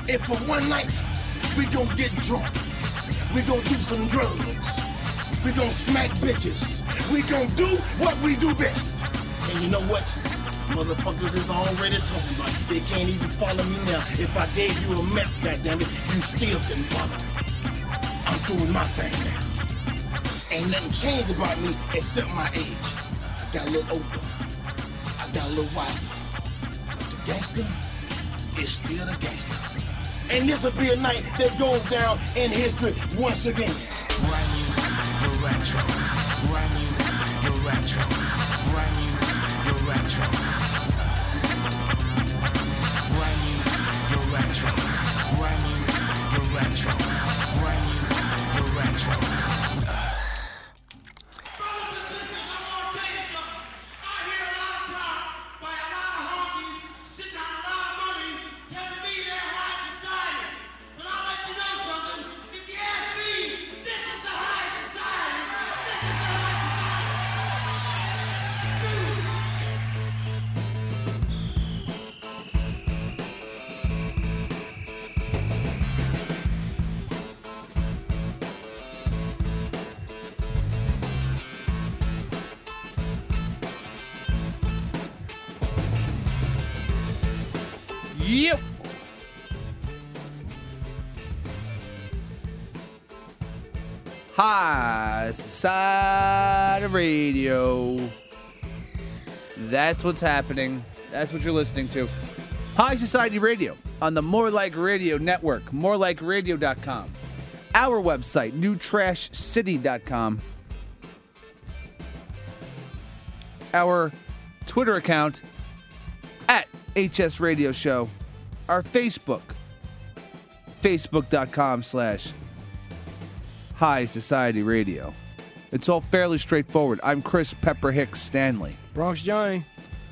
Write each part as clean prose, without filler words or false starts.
And for one night, we gon' get drunk. We gon' do some drugs. We gon' smack bitches. We gon' do what we do best. And you know what? Motherfuckers is already talking about it. They can't even follow me now. If I gave you a map, goddammit, you still couldn't follow me. I'm doing my thing now. Ain't nothing changed about me except my age. I got a little older. I got a little wiser. But the gangster is still the gangster. And this'll be a night that goes down in history once again. Brand new, you're retro. Brand new, you're retro. Brand new, you're retro. Brand new, you're retro. Brand new, you're retro. Brand new, you're retro. Yep. High Society Radio. That's what's happening. That's what you're listening to. High Society Radio on the More Like Radio Network, morelikeradio.com. Our website, newtrashcity.com. Our Twitter account, at HS Radio Show. Our Facebook, facebook.com/High Society Radio. It's all fairly straightforward. I'm Chris Pepper Hicks Stanley. Bronx Johnny.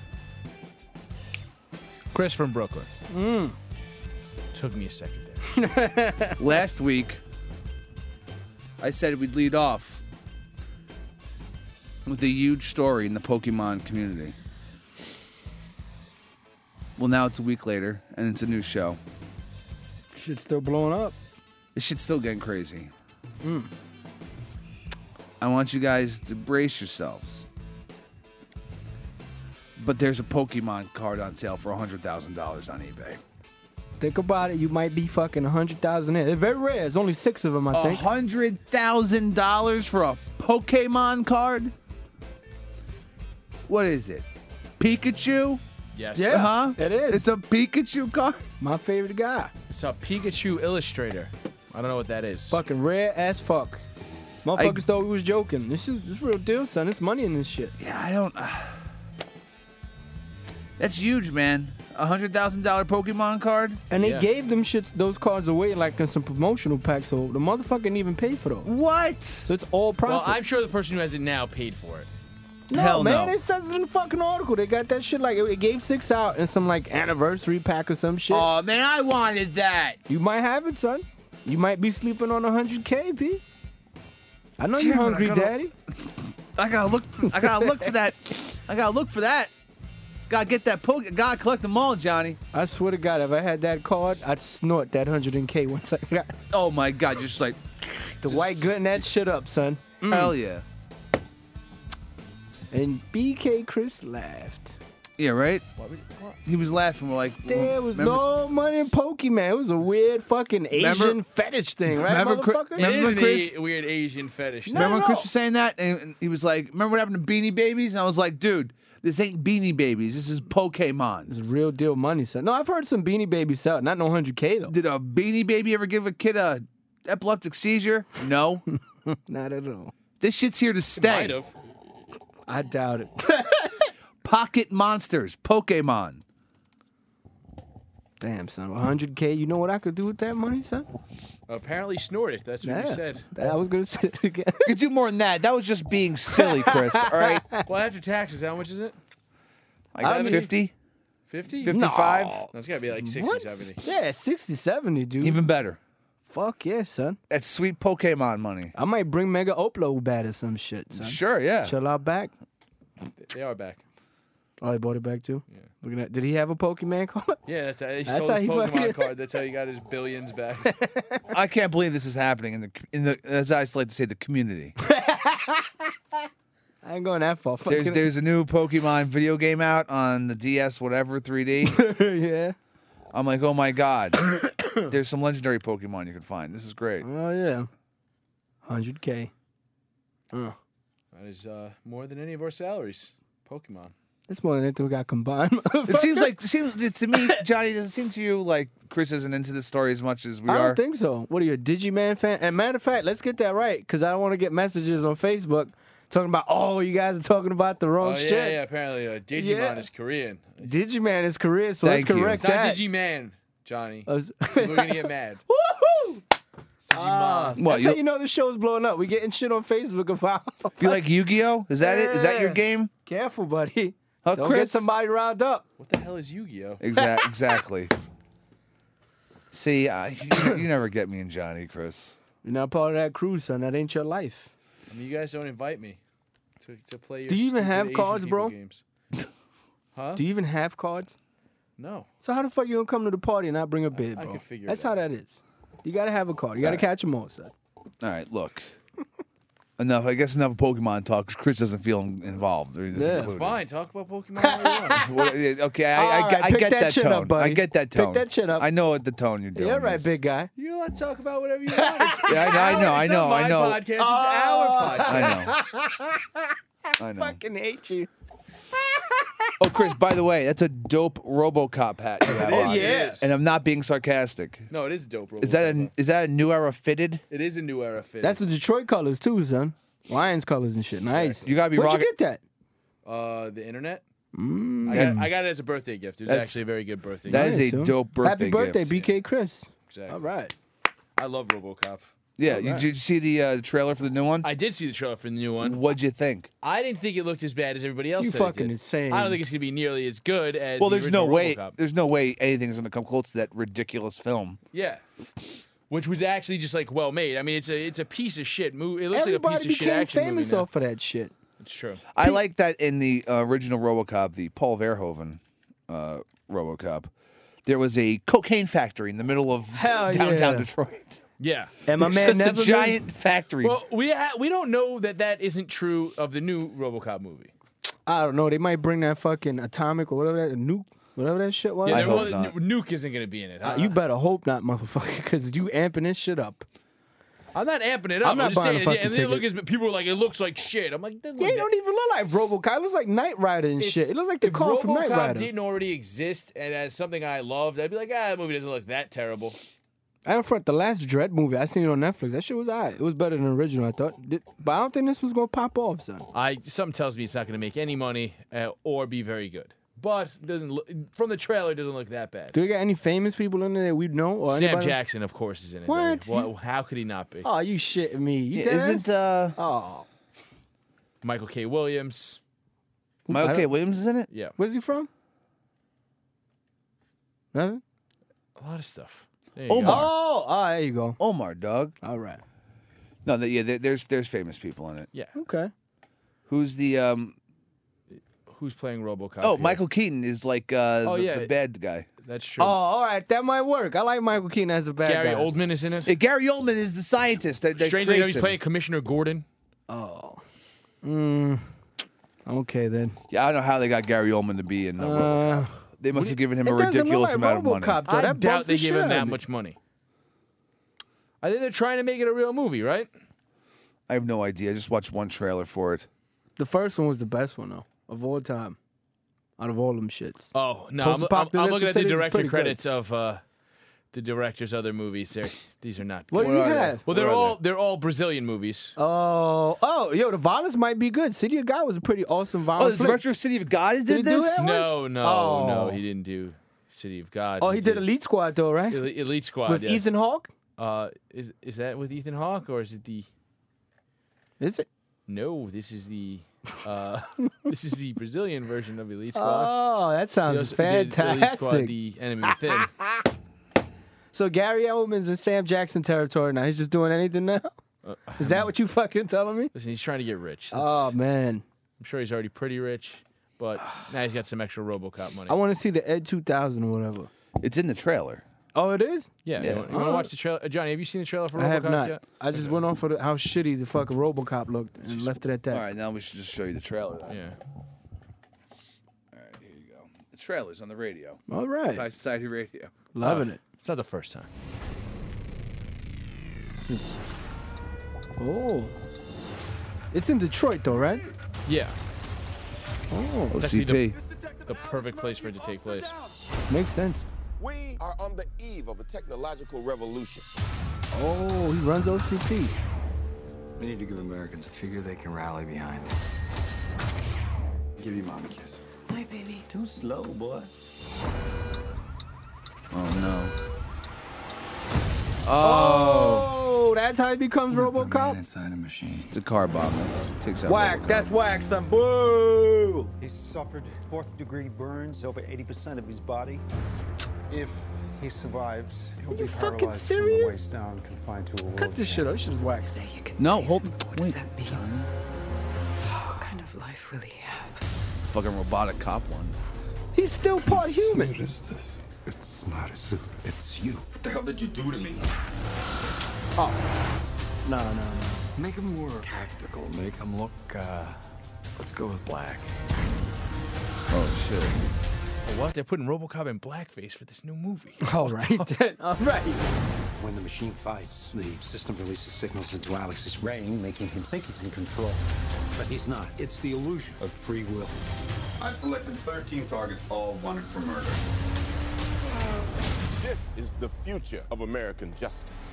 Chris from Brooklyn. Took me a second there. Last week, I said we'd lead off with a huge story in the Pokemon community. Well, now it's a week later, and it's a new show. Shit's still blowing up. This shit's still getting crazy. I want you guys to brace yourselves. But there's a Pokemon card on sale for $100,000 on eBay. Think about it. You might be fucking 100,000 in. They're very rare. There's only 6 of them, I think. $100,000 for a Pokemon card? What is it? Pikachu? Yes. Yeah, Huh? it is. It's a Pikachu card? My favorite guy. It's a Pikachu Illustrator. I don't know what that is. Fucking rare as fuck. Motherfuckers thought we was joking. This real deal, son. It's money in this shit. Yeah, I don't... That's huge, man. $100,000 Pokemon card? And they Yeah. gave them those cards away like in some promotional packs, so the motherfucker didn't even pay for those. What? So it's all Well, profit. I'm sure the person who has it now paid for it. No, Hell man, no. it says it in the fucking article. They got that shit like it gave 6 out in some like anniversary pack or some shit. Oh, man, I wanted that. You might have it, son. You might be sleeping on 100K, P. I know you're Damn it, I hungry, gotta- daddy. I gotta look for that. I gotta look for that. Gotta get that Gotta collect them all, Johnny. I swear to God, if I had that card, I'd snort that 100K once I got Oh my God, just like the white gutting that shit up, son. hell yeah. And BK Chris laughed. Yeah, right? He was laughing. We're like, There was remember- no money in Pokemon. It was a weird fucking Asian Remember- fetish thing, right, remember Chris- motherfucker? remember It is when Chris- a weird Asian fetish. No. Remember when Chris was saying that? And he was like, remember what happened to Beanie Babies? And I was like, dude, this ain't Beanie Babies. This is Pokemon. It's real deal money, son. No, I've heard some Beanie Babies sell. Not no 100K, though. Did a Beanie Baby ever give a kid a epileptic seizure? No. Not at all. This shit's here to stay. Might have. I doubt it. Pocket monsters. Pokemon. Damn, son. 100K. You know what I could do with that money, son? Apparently snort it. That's what you said. I was going to say it again. You could do more than that. That was just being silly, Chris. All right? Well, after taxes, how much is it? Like I mean- 50? 50? 55? No, it's got to be like 60, What? 70. Yeah, 60, 70, dude. Even better. Fuck yeah, son. That's sweet Pokemon money. I might bring Mega Oplo back or some shit, son. Sure, yeah. Chill out back. They are back. Oh, he bought it back too? Yeah. Look at that. Did he have a Pokemon card? Yeah, that's how he That's sold how his he Pokemon fucking- card. That's how he got his billions back. I can't believe this is happening in the as I like to say, the community. I ain't going that far. There's a new Pokemon video game out on the DS, whatever 3D. Yeah. I'm like, oh my god. There's some legendary Pokemon you can find. This is great. Oh, yeah. 100K. That is more than any of our salaries. Pokemon. That's more than anything we got combined. It seems to me, Johnny, does it seem to you like Chris isn't into this story as much as we I are? don't think so. What are you, a Digimon fan? And matter of fact, let's get that right, because I don't want to get messages on Facebook talking about, oh, you guys are talking about the wrong Oh, shit. yeah. Apparently, Digimon Yeah. is Korean. Digimon is Korean, so Thank let's you. correct It's not that. Digiman, Johnny. I was- People are going to get mad. Woohoo! Digimon. What, That's how you know the show's blowing up. We getting shit on Facebook about. You like Yu-Gi-Oh? Is that it? Is that your Yeah. game? Careful, buddy. Huh, Don't Chris? get somebody riled up. What the hell is Yu-Gi-Oh? Exactly. See, you never get me and Johnny, Chris. You're not part of that crew, son. That ain't your life. I mean, you guys don't invite me to play your Do you even stupid have Asian cards, people bro? Games. Huh? Do you even have cards? No. So how the fuck you gonna come to the party and not bring a bid, I bro? can figure That's it how out. that is. You gotta have a card. You gotta catch them all, son. All right, look. Enough. I guess enough Pokemon talk. 'Cause Chris doesn't feel involved. Or Yeah. It's fine. Talk about Pokemon all you want. Well, yeah, okay, All I right, pick get that that shit tone. up, buddy. I get that Pick tone. that shit up. I know what the tone you're doing. Yeah, right, is. big guy. You're allowed to talk about whatever you want. It's Yeah, I know, I It's know, not my I know. podcast. It's our podcast. I know. Fucking hate you. Oh, Chris, by the way, that's a dope RoboCop hat you have It is. on. It Yeah. is. And I'm not being sarcastic. No, it is dope. Is that a new era fitted? It is a new era fit. That's the Detroit colors too, son. Lions colors and shit. Nice. You gotta be Where'd rocking. you get that? The internet. That- I got it as a birthday gift. It was That's- actually a very good birthday that gift. is a son. dope birthday Happy birthday, gift. BK Chris. Exactly. All right. I love RoboCop. Yeah, did you see the trailer for the new one? I did see the trailer for the new one. What'd you think? I didn't think it looked as bad as everybody else You said it fucking did. insane. I don't think it's gonna be nearly as good as. Well, the there's no original way. RoboCop. There's no way anything's gonna come close to that ridiculous film. Yeah. Which was actually just like well made. I mean, it's a piece of shit movie. It looks Everybody like a piece of shit became action famous movie now. off of that shit. It's true. I like that in the original RoboCop, the Paul Verhoeven RoboCop. There was a cocaine factory in the middle of Hell downtown yeah. Detroit. Yeah. And my It's man just never a giant factory. Well, we don't know that isn't true of the new RoboCop movie. I don't know. They might bring that fucking atomic or whatever that nuke, whatever that shit was. Yeah, I there hope was- not. Nuke isn't going to be in it. Huh? You better hope not, motherfucker, because you amping this shit up. I'm not amping it up. I'm not just buying saying. a fucking And then look, ticket. people were like, "It looks like shit." I'm like, Yeah, it don't even look like RoboCop. It looks like Knight Rider and shit. It looks like the If car from Knight RoboCop Rider. didn't already exist and as something I loved, I'd be like, that movie doesn't look that terrible. I don't front the last Dread movie. I seen it on Netflix. That shit was alright. It was better than the original, I thought. But I don't think this was gonna pop off, son. Something tells me it's not going to make any money or be very good. But doesn't look, from the trailer, it doesn't look that bad. Do we got any famous people in there that we know? Or Sam anybody? Jackson, of course, is in it. What? Well, how could he not be? Oh, you shitting me. You dead Isn't ass? Oh. Michael K. Williams. Michael I K. don't- Williams is in it? Yeah, Where's he from? Nothing? a lot of stuff. There you go. Omar. Oh, there you go. Omar, dog. All right. No, there's famous people in it. Yeah. Okay. Who's the Who's playing RoboCop? Oh, here? Michael Keaton is like yeah. the bad guy. That's true. Oh, all right. That might work. I like Michael Keaton as a bad Gary guy. Oldman is in it. Gary Oldman is the scientist that Strangely enough, creates he's him. playing Commissioner Gordon. Oh. Okay, then. Yeah, I don't know how they got Gary Oldman to be in RoboCop. They must have given him a It doesn't look ridiculous like amount of money. RoboCop, though. I That doubt bugs they the give shit him out that of me. much money. I think they're trying to make it a real movie, right? I have no idea. I just watched one trailer for it. The first one was the best one, though, of all time. Out of all them shits. Oh no, I'm Post-apocalyptic looking at the cities is director pretty good. credits of the director's other movies. These are not. What good. do you are they? have? Well, they're all Brazilian movies. Yo, the violence might be good. City of God was a pretty awesome Oh, violence. the director of City of God he did do this? that? No, Oh. he didn't do City of God. Oh, he did Elite Squad though, right? Elite Squad With yes. Ethan Hawke. Is that with Ethan Hawke or is it the? Is it? No, this is the this is the Brazilian version of Elite Squad. Oh, that He sounds also did Elite Squad, fantastic. the Enemy Within. So Gary Oldman's in Sam Jackson territory now. He's just doing anything now. Is that what you fucking telling me? Listen, he's trying to get rich. Oh man. I'm sure he's already pretty rich. but now he's got some extra RoboCop money. I want to see the Ed 2000 or whatever. It's in the trailer. Oh, it is? Yeah. Yeah. You want to watch the trailer? Johnny, have you seen the trailer for RoboCop I have not. yet? I just went off of how shitty the fucking RoboCop looked and left it at that. All right, now we should just show you the trailer. Then. Yeah. All right, here you go. The trailer's on the radio. All right. High Society Radio. Loving it. It's not the first time. This is... Oh. It's in Detroit, though, right? Yeah. Oh, actually OCP. The perfect place for it to take place. makes sense. We are on the eve of a technological revolution. Oh, he runs OCP. We need to give Americans a figure they can rally behind. Give your mom a kiss. Hi, baby. Too slow, boy. Oh no. Oh, that's how he becomes Man RoboCop? inside a machine. It's a car bomb. Takes out Whack, RoboCop. that's whack, son. Boo! He suffered fourth-degree burns over 80% of his body. If he survives, he'll be fucking paralyzed from the serious? waist down, confined to a Cut this shit up. This shit is whack. Say you can No, save hold. him. What Wait. does that mean? What kind of life will he have? Fucking robotic cop one. He's still part human. What is this? It's not a suit. It's you. What the hell did you do to me? No. Make him more practical. Make him look, let's go with black. Oh shit. Oh, what? They're putting RoboCop in blackface for this new movie. All right. All right. When the machine fights, the system releases signals into Alex's brain, making him think he's in control. But he's not. It's the illusion of free will. I've selected 13 targets, all wanted for murder. This is the future of American justice.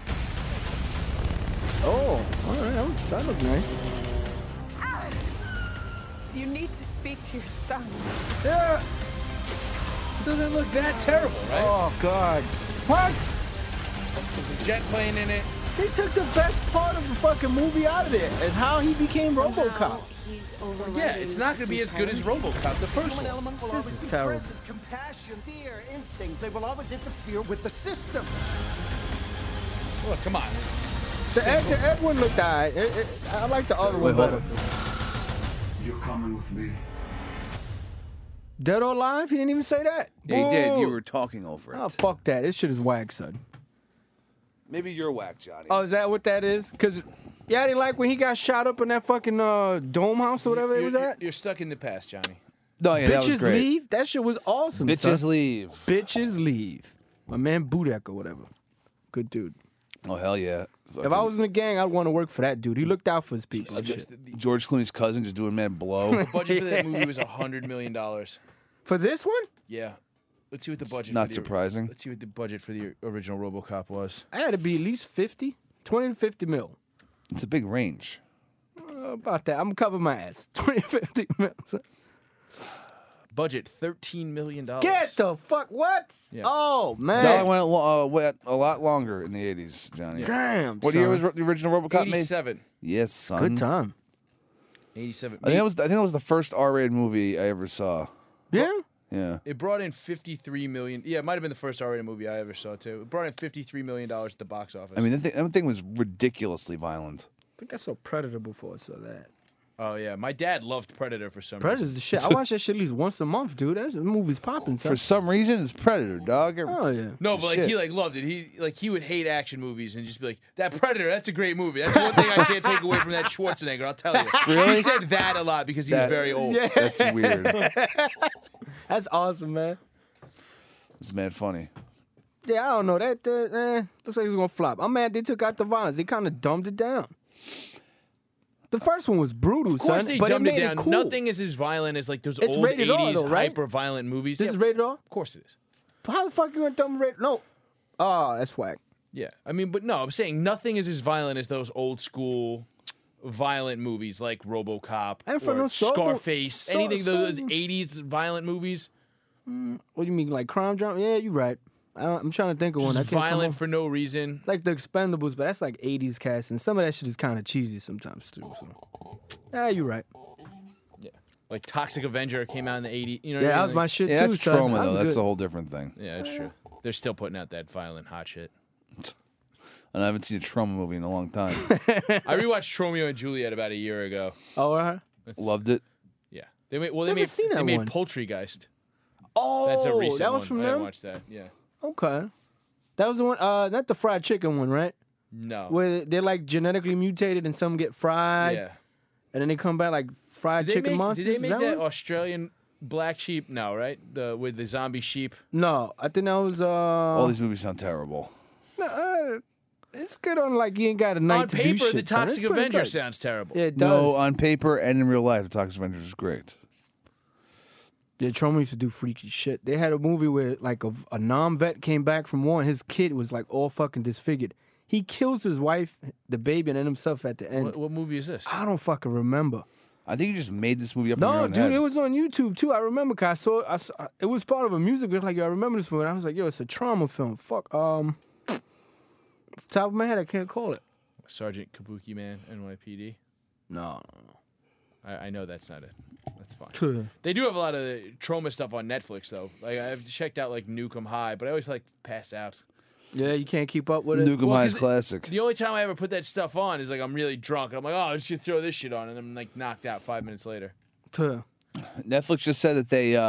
Oh, all right. That looks nice. You need to speak to your son. Yeah. Doesn't look that terrible, right? Oh, God. What? There's a jet plane in it. They took the best part of the fucking movie out of there and how he became RoboCop. Yeah, it's not going to be as good as RoboCop, the first one. This is terrible. Compassion, fear, instinct, they will always interfere with the system. Look, come on. The Ed one looked alright. I like the other one hold better. You're coming with me. Dead or Alive? He didn't even say that. Yeah, you did. You Boo. were talking over it. Oh, fuck that. This shit is whack, son. Maybe you're whack, Johnny. Oh, is that what that is? Because, yeah, I didn't like when he got shot up in that fucking dome house or whatever it was at. You're stuck in the past, Johnny. No, yeah, that was Bitches great. Leave? That shit was awesome, Bitches son. leave. Bitches Leave. My man Budek or whatever. Good dude. Oh hell yeah. If I was in the gang, I'd want to work for that dude. He looked out for his people and shit. George Clooney's cousin just doing man blow. The budget for that movie was $100 million. For this one? Yeah. Let's see what the budget. not for the, surprising. Let's see what the budget for the original RoboCop was. I had to be at least 50. 20 to 50 mil. It's a big range. About that. I'm going to cover my ass. 20 to 50 mil. Budget $13 million. Get the fuck. What? Yeah. Oh, man. Dollar went a lot longer in the 80s, Johnny. Damn. What son. year was the original RoboCop made? 87. Yes, son. Good time. 87. I think that was the first R-rated movie I ever saw. Yeah? Yeah. It brought in $53 million. Yeah, it might have been the first R-rated movie I ever saw too. It brought in $53 million at the box office. I mean, that thing was ridiculously violent. I think I saw Predator before I saw that. oh yeah, my dad loved Predator for some Predator's reason. the shit. I watch that shit at least once a month, dude. That movie's popping, son. For some reason, it's Predator, dog. Oh, yeah. No, It's but like shit. he like loved it. He would hate action movies and just be like, "That Predator, that's a great movie. That's one thing I can't take away from that Schwarzenegger. I'll tell you." Really? He said that a lot because he was That- very old. Yeah. That's weird. That's awesome, man. It's mad funny. Yeah, I don't know. That looks like it's gonna flop. I'm mad they took out the violence. They kind of dumbed it down. The first one was brutal, Of course son. they but dumbed made it down. cool. Nothing is as violent as like those It's old rated R, 80s though, right? hyper-violent movies. This Yeah, is rated R. Of course it is. How the fuck you gonna dumb rated? No. Oh, that's whack. Yeah, I mean, but no, I'm saying nothing is as violent as those old school violent movies like RoboCop And for or no soul- Scarface. Anything those soul- 80s violent movies. What do you mean, like crime drama? Yeah, you're right. I'm trying to think of one. I Just can't come violent up- for no reason. like the Expendables, but that's like 80s cast, and some of that shit is kind of cheesy sometimes too. So, yeah, you're right. Yeah, like Toxic Avenger came out in the 80s. You know, what Yeah, I that mean? was my shit Yeah, too. that's son. trauma That though. was That's good. a whole different thing. Yeah, that's true. They're still putting out that violent hot shit. And I haven't seen a trauma movie in a long time. I rewatched Romeo and Juliet about a year ago. Oh, Loved it. Yeah, They made Never seen that they made one. Poultrygeist. Oh, That's a recent that was one. from I didn't them? watch that. Yeah. Okay. That was the one, not the fried chicken one, right? No. Where they're like genetically mutated and some get fried. Yeah. And then they come back like fried chicken monsters. Did they make Is that one? Australian black sheep? No, right? With the zombie sheep. No, I think that was. All these movies sound terrible. It's good on like you ain't got a night On to do paper, shit. the son. Toxic It's pretty Avenger good. sounds terrible. Yeah, it does. No, on paper and in real life, the Toxic Avenger is great. Yeah, Trauma used to do freaky shit. They had a movie where like a non-vet came back from war and his kid was like all fucking disfigured. He kills his wife, the baby, and then himself at the end. What movie is this? I don't fucking remember. I think you just made this movie up in your No, own dude, head. it was on YouTube too. I remember, cause I saw it was part of a music video. Like, yo, I remember this movie. And I was like, yo, it's a trauma film. Fuck. Off the top of my head, I can't call it. Sergeant Kabuki Man, NYPD. No. I know that's not it. That's fine. Tuh. They do have a lot of trauma stuff on Netflix, though. Like I've checked out like Nukem High, but I always like pass out. Yeah, you can't keep up with it. Nukem High is classic. The only time I ever put that stuff on is like I'm really drunk. And I'm like, oh, I'm just gonna throw this shit on, and I'm like knocked out 5 minutes later. Tuh. Netflix just said that they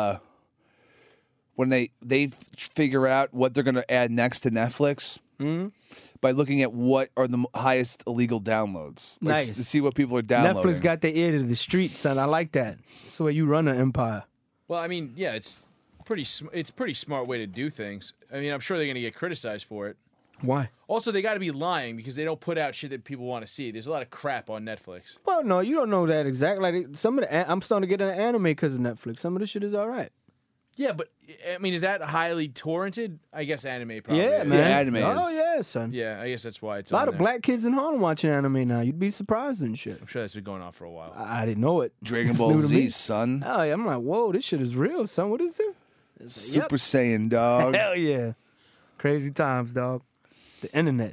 when they figure out what they're going to add next to Netflix by looking at what are the highest illegal downloads. Like, Nice. to see what people are downloading. Netflix got their ear to the street, son. I like that. That's the way you run an empire. Well, I mean, yeah, it's pretty smart way to do things. I mean, I'm sure they're gonna get criticized for it. Why? Also, they got to be lying because they don't put out shit that people want to see. There's a lot of crap on Netflix. Well, no, you don't know that exactly. Like some of the, I'm starting to get into anime because of Netflix. Some of the shit is all right. Yeah, but I mean, is that highly torrented? I guess anime probably. Yeah, is. man. anime Oh is. yeah, son. Yeah, I guess that's why it's A lot on of there. black kids in Harlem watching anime now. You'd be surprised and shit. I'm sure that's been going on for a while. I didn't know it. Dragon It's Ball new to me. Z, son. Oh yeah, I'm like, whoa, this shit is real, son. What is this? It's like, Super Saiyan, dog. Hell yeah. Crazy times, dog. The internet.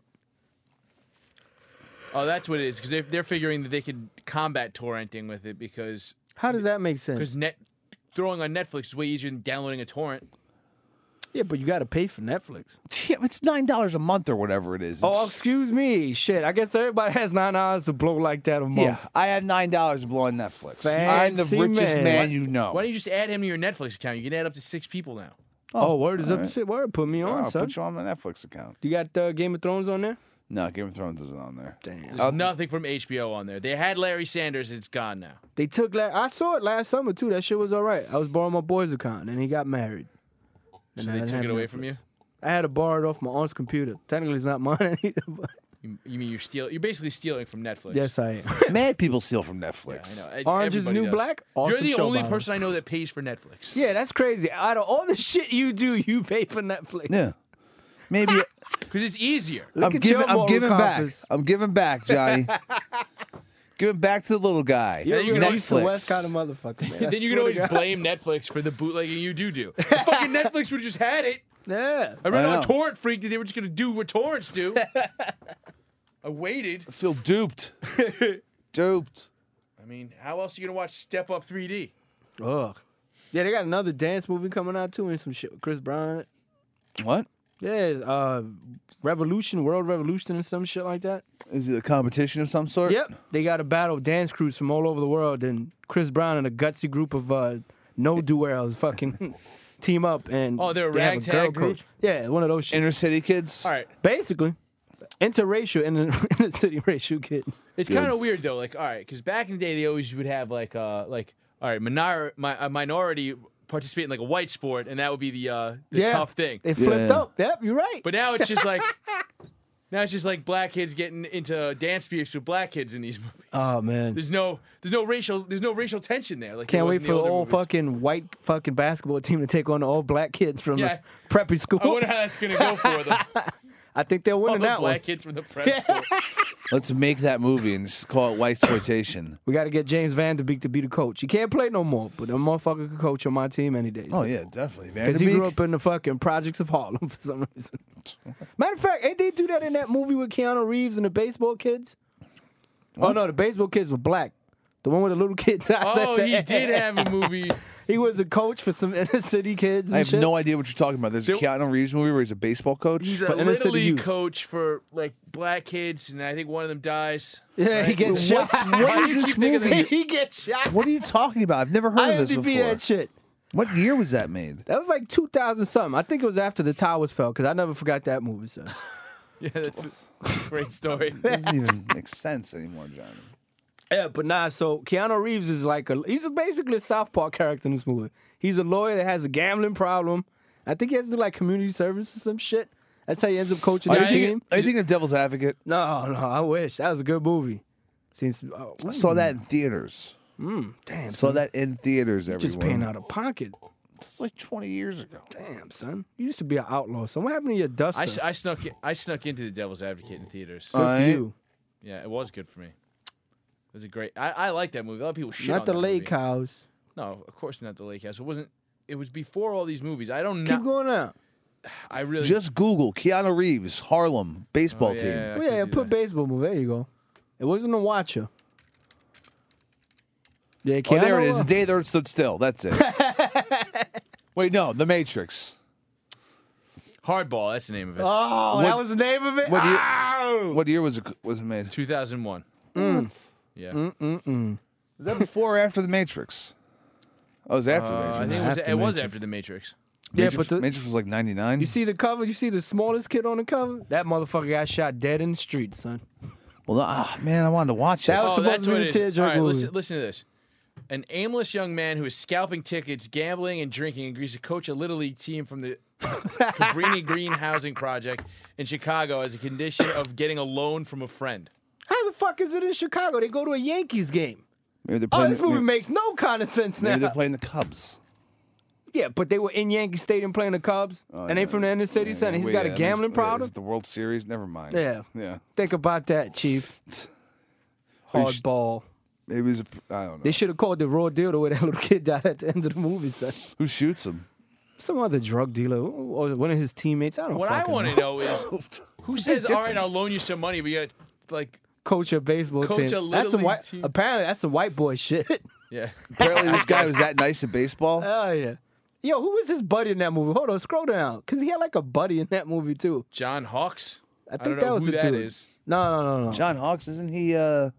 Oh, that's what it is because they're figuring that they could combat torrenting with it because How does that make sense? throwing on Netflix is way easier than downloading a torrent. Yeah, but you got to pay for Netflix. Yeah, it's $9 a month or whatever it is. Oh, It's- excuse me. Shit, I guess everybody has $9 to blow like that a month. yeah, I have $9 to blow on Netflix. I'm the Fancy richest man. man you know. Why don't you just add him to your Netflix account? You can add up to 6 people now. Oh, word is all up to right. shit. Word, put me on, I'll son. put you on my Netflix account. You got Game of Thrones on there? No, Game of Thrones isn't on there. Damn. There's nothing from HBO on there. They had Larry Sanders. It's gone now. They took I saw it last summer too. That shit was all right. I was borrowing my boy's account, and he got married. So And I they didn't took have it away Netflix. from you? I had to borrow it off my aunt's computer. Technically, it's not mine either. But You mean you're basically stealing from Netflix? yes, I am. Mad people steal from Netflix. I know. Orange is the Everybody New does. Black? You're Awesome the show, only by the way. person I know that pays for Netflix. Yeah, that's crazy. Out of all the shit you do, you pay for Netflix. Yeah. Maybe Because it's easier. Look I'm at your giving moral back. compass. I'm giving back, Johnny. Giving back to the little guy. You're a you real can East and Netflix. West kind of motherfucker, man. I Then you swear can to always God. blame Netflix for the bootlegging you do. If fucking Netflix would have just had it. Yeah. I read I on know. Torrent Freak that they were just going to do what torrents do. I waited. I feel duped. Duped. I mean, how else are you going to watch Step Up 3D? Ugh. Yeah, they got another dance movie coming out too, and some shit with Chris Brown in it. What? Yeah, World Revolution, and some shit like that. Is it a competition of some sort? Yep. They got a battle of dance crews from all over the world, and Chris Brown and a gutsy group of no-do-wells fucking team up, and Oh, they're a they have ragtag girl group? coach. Yeah, one of those shit. Inner city kids? All right. Basically, interracial inner city racial kids. It's kind of weird, though. Like, all right, because back in the day, they always would have, all right, a minority participate in, like, a white sport, and that would be the tough thing. They flipped Yeah. up. Yep, you're right. But now it's just like... Now it's just like black kids getting into dance beefs with black kids in these movies. Oh man, There's no racial tension there. Like there can't was wait in the for the older old movies. fucking white fucking basketball team to take on the all black kids from Yeah. the preppy school. I wonder how that's gonna go for them. I think they'll win All in the that one. black kids from the prep school. Let's make that movie and just call it White Exploitation. We got to get James Van Der Beek to be the coach. He can't play no more, but that motherfucker could coach on my team any day. Oh, yeah, definitely. Because he grew up in the fucking projects of Harlem for some reason. Matter of fact, ain't they do that in that movie with Keanu Reeves and the baseball kids? Oh, no, the baseball kids were black. The one with the little kids. Oh, he did have a movie. He was a coach for some inner city kids. And I have shit. no idea what you're talking about. There's a Keanu Reeves movie where he's a baseball coach. He's a For inner little city league youth. coach for like black kids, and I think one of them dies. Yeah, he gets shot. What is this movie? He gets shot. What are you talking about? I've never heard of this IMDb before. that shit. What year was that made? That was like 2000 something. I think it was after the towers fell because I never forgot that movie, son. Yeah, that's a great story. It doesn't even make sense anymore, Johnny. Yeah, but nah, so Keanu Reeves is like he's basically a South Park character in this movie. He's a lawyer that has a gambling problem. I think he has to do like community service or some shit. That's how he ends up coaching the team. Are you thinking of Devil's Advocate? No, I wish. That was a good movie. Since I saw that in theaters. Damn, Saw son. that in theaters, everyone. Just paying out of pocket. It's like 20 years ago. Damn, son. You used to be an outlaw. So what happened to your duster? I snuck into the Devil's Advocate in theaters. Good for you. Yeah, it was good for me. It was a great. I like that movie. A lot of people shit Not on the that Lake movie. House. No, of course not the Lake House. It wasn't. It was before all these movies. I don't know. Keep going out. I really Just Google Keanu Reeves, Harlem baseball yeah. team. I Oh, yeah, could do put that. baseball movie. There you go. It wasn't a Watcher. Yeah, Oh, Keanu, there it is. The Day the Earth Stood Still. That's it. Wait, no, The Matrix. Hardball. That's the name of it. Oh, that was the name of it? What year, Ow! what year was it made? 2001. Yeah. Was that before or after The Matrix? Oh, it was after The Matrix. I think it was. After It was Matrix. after the Matrix. Yeah, Matrix, but Matrix was like 99. you see the cover? You see the smallest kid on the cover? That motherfucker got shot dead in the street, son. Well, man, I wanted to watch That it. was Oh, supposed that's to be what the it is. tearjerker All right, movie. listen to this. An aimless young man who is scalping tickets, gambling, and drinking agrees to coach a Little League team from the Cabrini Green Housing Project in Chicago as a condition of getting a loan from a friend. How the fuck is it in Chicago? They go to a Yankees game. Maybe they're Oh, playing this the, movie maybe, makes no kind of sense now. maybe they're playing the Cubs. Yeah, but they were in Yankee Stadium playing the Cubs, and they from the inner city, son. He's got a gambling problem. It's the World Series. Never mind. Yeah. Yeah. Think about that, Chief. Hardball. Maybe it was I don't know. They should have called the raw deal the way that little kid died at the end of the movie, son. Who shoots him? Some other drug dealer, or one of his teammates. I don't. What I fucking want to know is who It's a big says, "All right, I'll difference. loan you some money." We got like, coach a baseball Coach team. a Little That's some League white. team. Apparently, that's some white boy shit. yeah. Apparently, this guy was that nice at baseball. Oh yeah. Yo, who was his buddy in that movie? Hold on, scroll down, cause he had like a buddy in that movie too. John Hawks. I think don't that know was who the that dude. is. No. John Hawks, isn't he?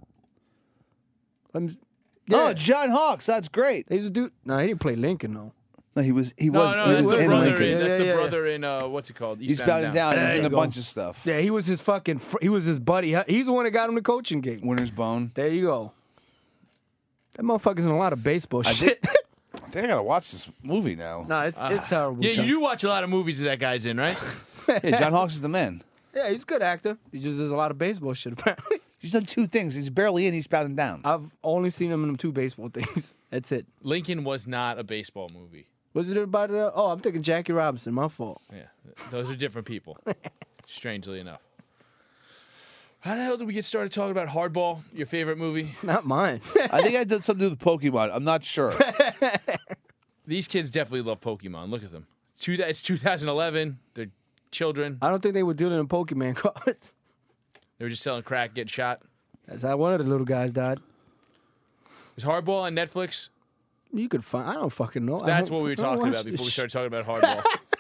Yeah. Oh, John Hawks. That's great. He's a dude. No, he didn't play Lincoln though. No, he was. He No, was. no, he that's was the in brother Lincoln. in. That's Yeah, the yeah, brother in. What's it called? Eastbound and Down. There He's in you a go. bunch of stuff. Yeah, he was his fucking. He was his buddy. He's the one that got him the coaching gig. Winter's Bone. There you go. That motherfucker's in a lot of baseball shit. I think I gotta watch this movie now. Nah, it's terrible. Yeah, son. you do watch a lot of movies that guy's in, right? Yeah, John Hawks is the man. Yeah, he's a good actor. He just does a lot of baseball shit apparently. He's done two things. He's barely in Eastbound and Down. I've only seen him in them two baseball things. That's it. Lincoln was not a baseball movie. Was it about it? Oh, I'm thinking Jackie Robinson. My fault. Yeah, those are different people. Strangely enough. How the hell did we get started talking about Hardball? Your favorite movie? Not mine. I think I did something to do with Pokemon. I'm not sure. These kids definitely love Pokemon. Look at them. It's 2011. They're children. I don't think they were dealing in Pokemon cards. They were just selling crack, getting shot. That's how one of the little guys died. Is Hardball on Netflix? You could find. I don't fucking know. That's what we were talking about before we started talking about Hardball.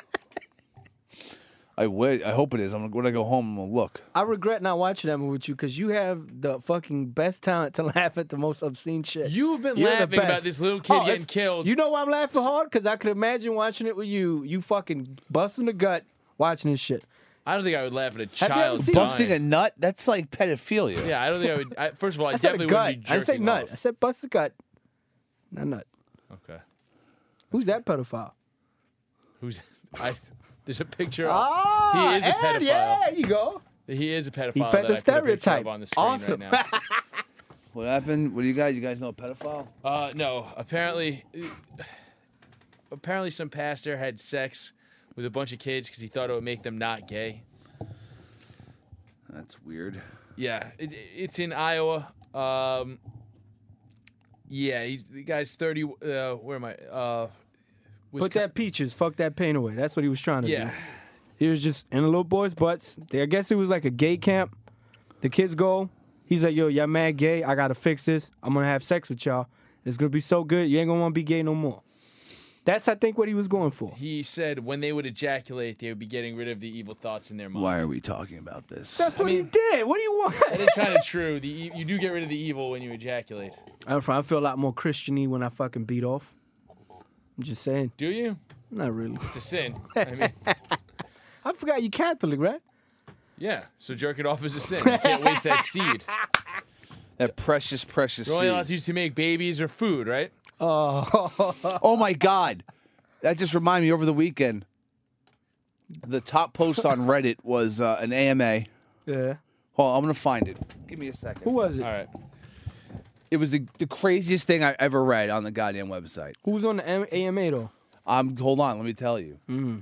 I hope it is. When I go home, I'm gonna look. I regret not watching that movie with you because you have the fucking best talent to laugh at the most obscene shit. You've been You're the laughing about best. this little kid getting it's- killed. You know why I'm laughing hard? Because I could imagine watching it with you. You fucking busting the gut watching this shit. I don't think I would laugh at a Have you ever child seen- Busting a dying. nut? That's like pedophilia. Yeah, I don't think I would. First of all, I I said a definitely gut. wouldn't be I didn't say jerking nut. off. I said bust the gut. Not nut. Okay. Who's that pedophile? Who's? There's a picture. Oh, he is a pedophile. Yeah, there you go. He is a pedophile. He that fed the I put a picture stereotype. of on the screen Awesome. right now. What happened? What do you guys? You guys know a pedophile? No. Apparently, some pastor had sex with a bunch of kids because he thought it would make them not gay. That's weird. Yeah, it's in Iowa. Yeah, the guy's 30. Where am I? Put that peaches, fuck that pain away. That's what he was trying to do. Yeah. He was just in the little boys' butts. I guess it was like a gay camp. The kids go. He's like, yo, y'all mad gay. I got to fix this. I'm going to have sex with y'all. It's going to be so good. You ain't going to want to be gay no more. That's, I think, what he was going for. He said when they would ejaculate, they would be getting rid of the evil thoughts in their mind. Why are we talking about this? That's what he did. What do you want? That is kind of true. You do get rid of the evil when you ejaculate. I feel a lot more Christian-y when I fucking beat off. I'm just saying. Do you? Not really. It's a sin. I mean, I forgot you Catholic, right? yeah. So jerking off is a sin. You can't waste that seed. That precious, precious You're only allowed seed. to use to make babies or food, right? Oh my God. That just reminded me over the weekend. The top post on Reddit was an AMA. Yeah. Hold on, I'm going to find it. Give me a second. Who was it? All right. It was the craziest thing I ever read on the goddamn website. Who was on the AMA, though? Hold on, let me tell you.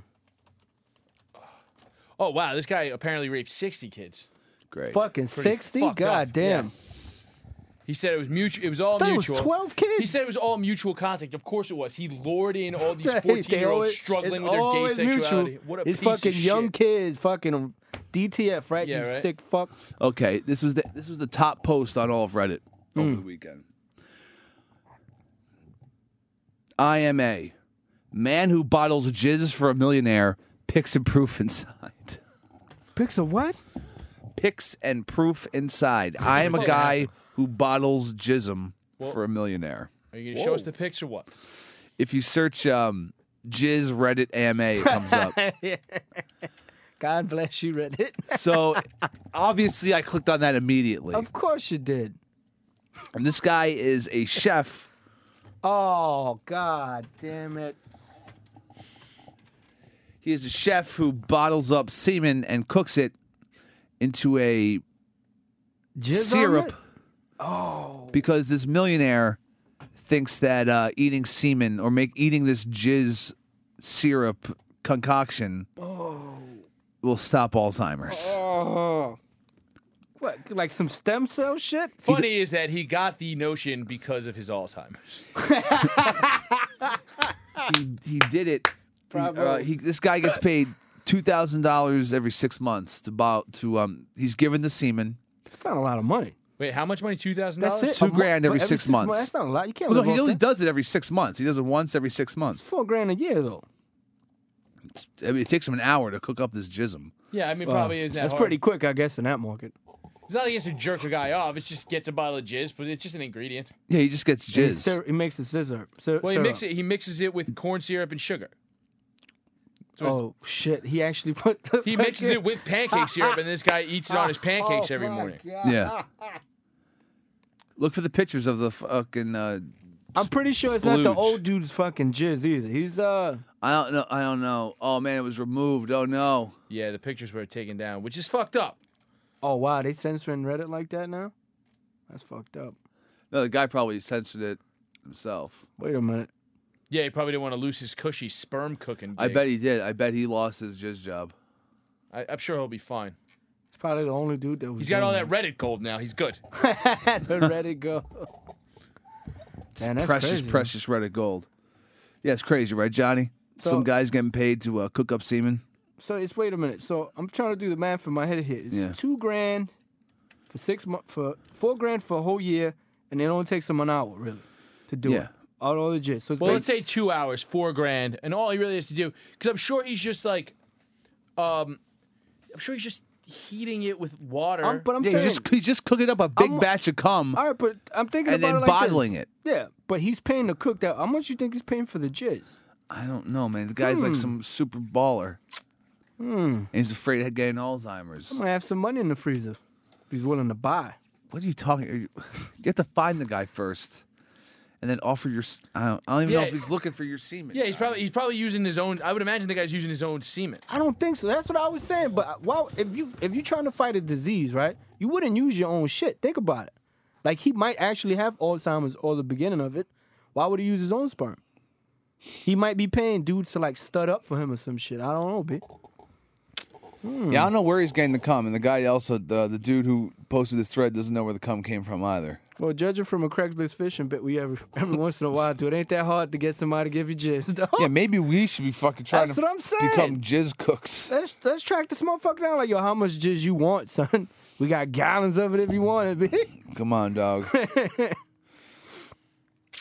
Oh, wow. This guy apparently raped 60 kids. Great. Fucking Pretty 60? fucked God up. damn. Yeah. He said it was mutual. It was all I thought it was mutual. 12 kids. He said it was all mutual contact. Of course it was. He lured in all these They 14-year-olds always- struggling it's with their gay always sexuality. mutual. What a It's piece fucking of young shit. kids, fucking DTF, right? Yeah, you right. sick fuck. Okay, this was the top post on all of Reddit over the weekend. IMA. Man who bottles jizz for a millionaire, pics and proof inside. Pics of what? Pics and proof inside. I am a guy who bottles jism for a millionaire. Are you going to show us the pics or what? If you search jizz Reddit AMA, it comes up. God bless you, Reddit. So obviously I clicked on that immediately. Of course you did. And this guy is a chef. Oh, God damn it. He is a chef who bottles up semen and cooks it into a Jizz syrup. Oh. Because this millionaire thinks that eating semen or eating this jizz syrup concoction will stop Alzheimer's. Oh. What, like some stem cell shit? Funny is that he got the notion because of his Alzheimer's. He did it. This guy gets paid $2,000 every 6 months he's given the semen. That's not a lot of money. Wait, how much money? $2,000? That's it. $2,000 every For 6 months. That's not a lot. You can't Well, no, live he off only that. does it every 6 months. He does it once every 6 months. $4,000 a year, though. I mean, it takes him an hour to cook up this jism. Yeah, I mean, probably isn't that That's hard. pretty quick, I guess, in that market. It's not like he has to jerk a guy off. It just gets a bottle of jizz, but it's just an ingredient. Yeah, he just gets jizz. He makes a scissor. Well, he mixes it with corn syrup and sugar. So Oh, shit. He actually put the... he mixes it with pancake syrup, and this guy eats it on his pancakes every my morning. God. Yeah. Look for the pictures of the fucking. I'm pretty sure it's not the old dude's fucking jizz either. He's I don't know. Oh man, it was removed. Oh no. Yeah, the pictures were taken down, which is fucked up. Oh wow, they censoring Reddit like that now? That's fucked up. No, the guy probably censored it himself. Wait a minute. Yeah, he probably didn't want to lose his cushy sperm cooking. I gig. bet he did. I bet he lost his jizz job. I'm sure he'll be fine. He's probably the only dude that was. He's got all that doing Reddit gold now. He's good. that. The Reddit go. It's Man, that's precious, crazy. precious Reddit gold. Yeah, it's crazy, right, Johnny? So- Some guy's getting paid to cook up semen. So it's wait a minute. So I'm trying to do the math in my head here. It's Yeah. $2,000 for 6 months, for $4,000 for a whole year, and it only takes him an hour really to do Yeah. it. All the jizz. So it's Well, let's say 2 hours, $4,000, and all he really has to do, because I'm sure he's just like, I'm sure he's just heating it with water. but I'm Yeah, saying, he's just cooking up a big batch of cum all right, but I'm thinking and about then it like bottling this. it. Yeah, but he's paying to cook that. How much you think he's paying for the jizz? I don't know, man. The guy's like some super baller. And he's afraid of getting Alzheimer's. I'm gonna have some money in the freezer if he's willing to buy. What are you talking? You have to find the guy first, and then offer your. I don't even know Yeah. if he's looking for your semen. Yeah, he's probably using his own. I would imagine the guy's using his own semen. I don't think so. That's what I was saying. But well, if you're trying to fight a disease, right? You wouldn't use your own shit. Think about it. Like he might actually have Alzheimer's or the beginning of it. Why would he use his own sperm? He might be paying dudes to like stud up for him or some shit. I don't know, B. Yeah, I don't know where he's getting the cum, and the guy also, the dude who posted this thread, doesn't know where the cum came from either. Well, judging from a Craigslist fishing bit we every once in a while do, it ain't that hard to get somebody to give you jizz, though. Yeah, maybe we should be fucking trying That's to what I'm saying. become jizz cooks. Let's track this motherfucker down. Like, yo, how much jizz you want, son? We got gallons of it if you want it, B. Come on, dog.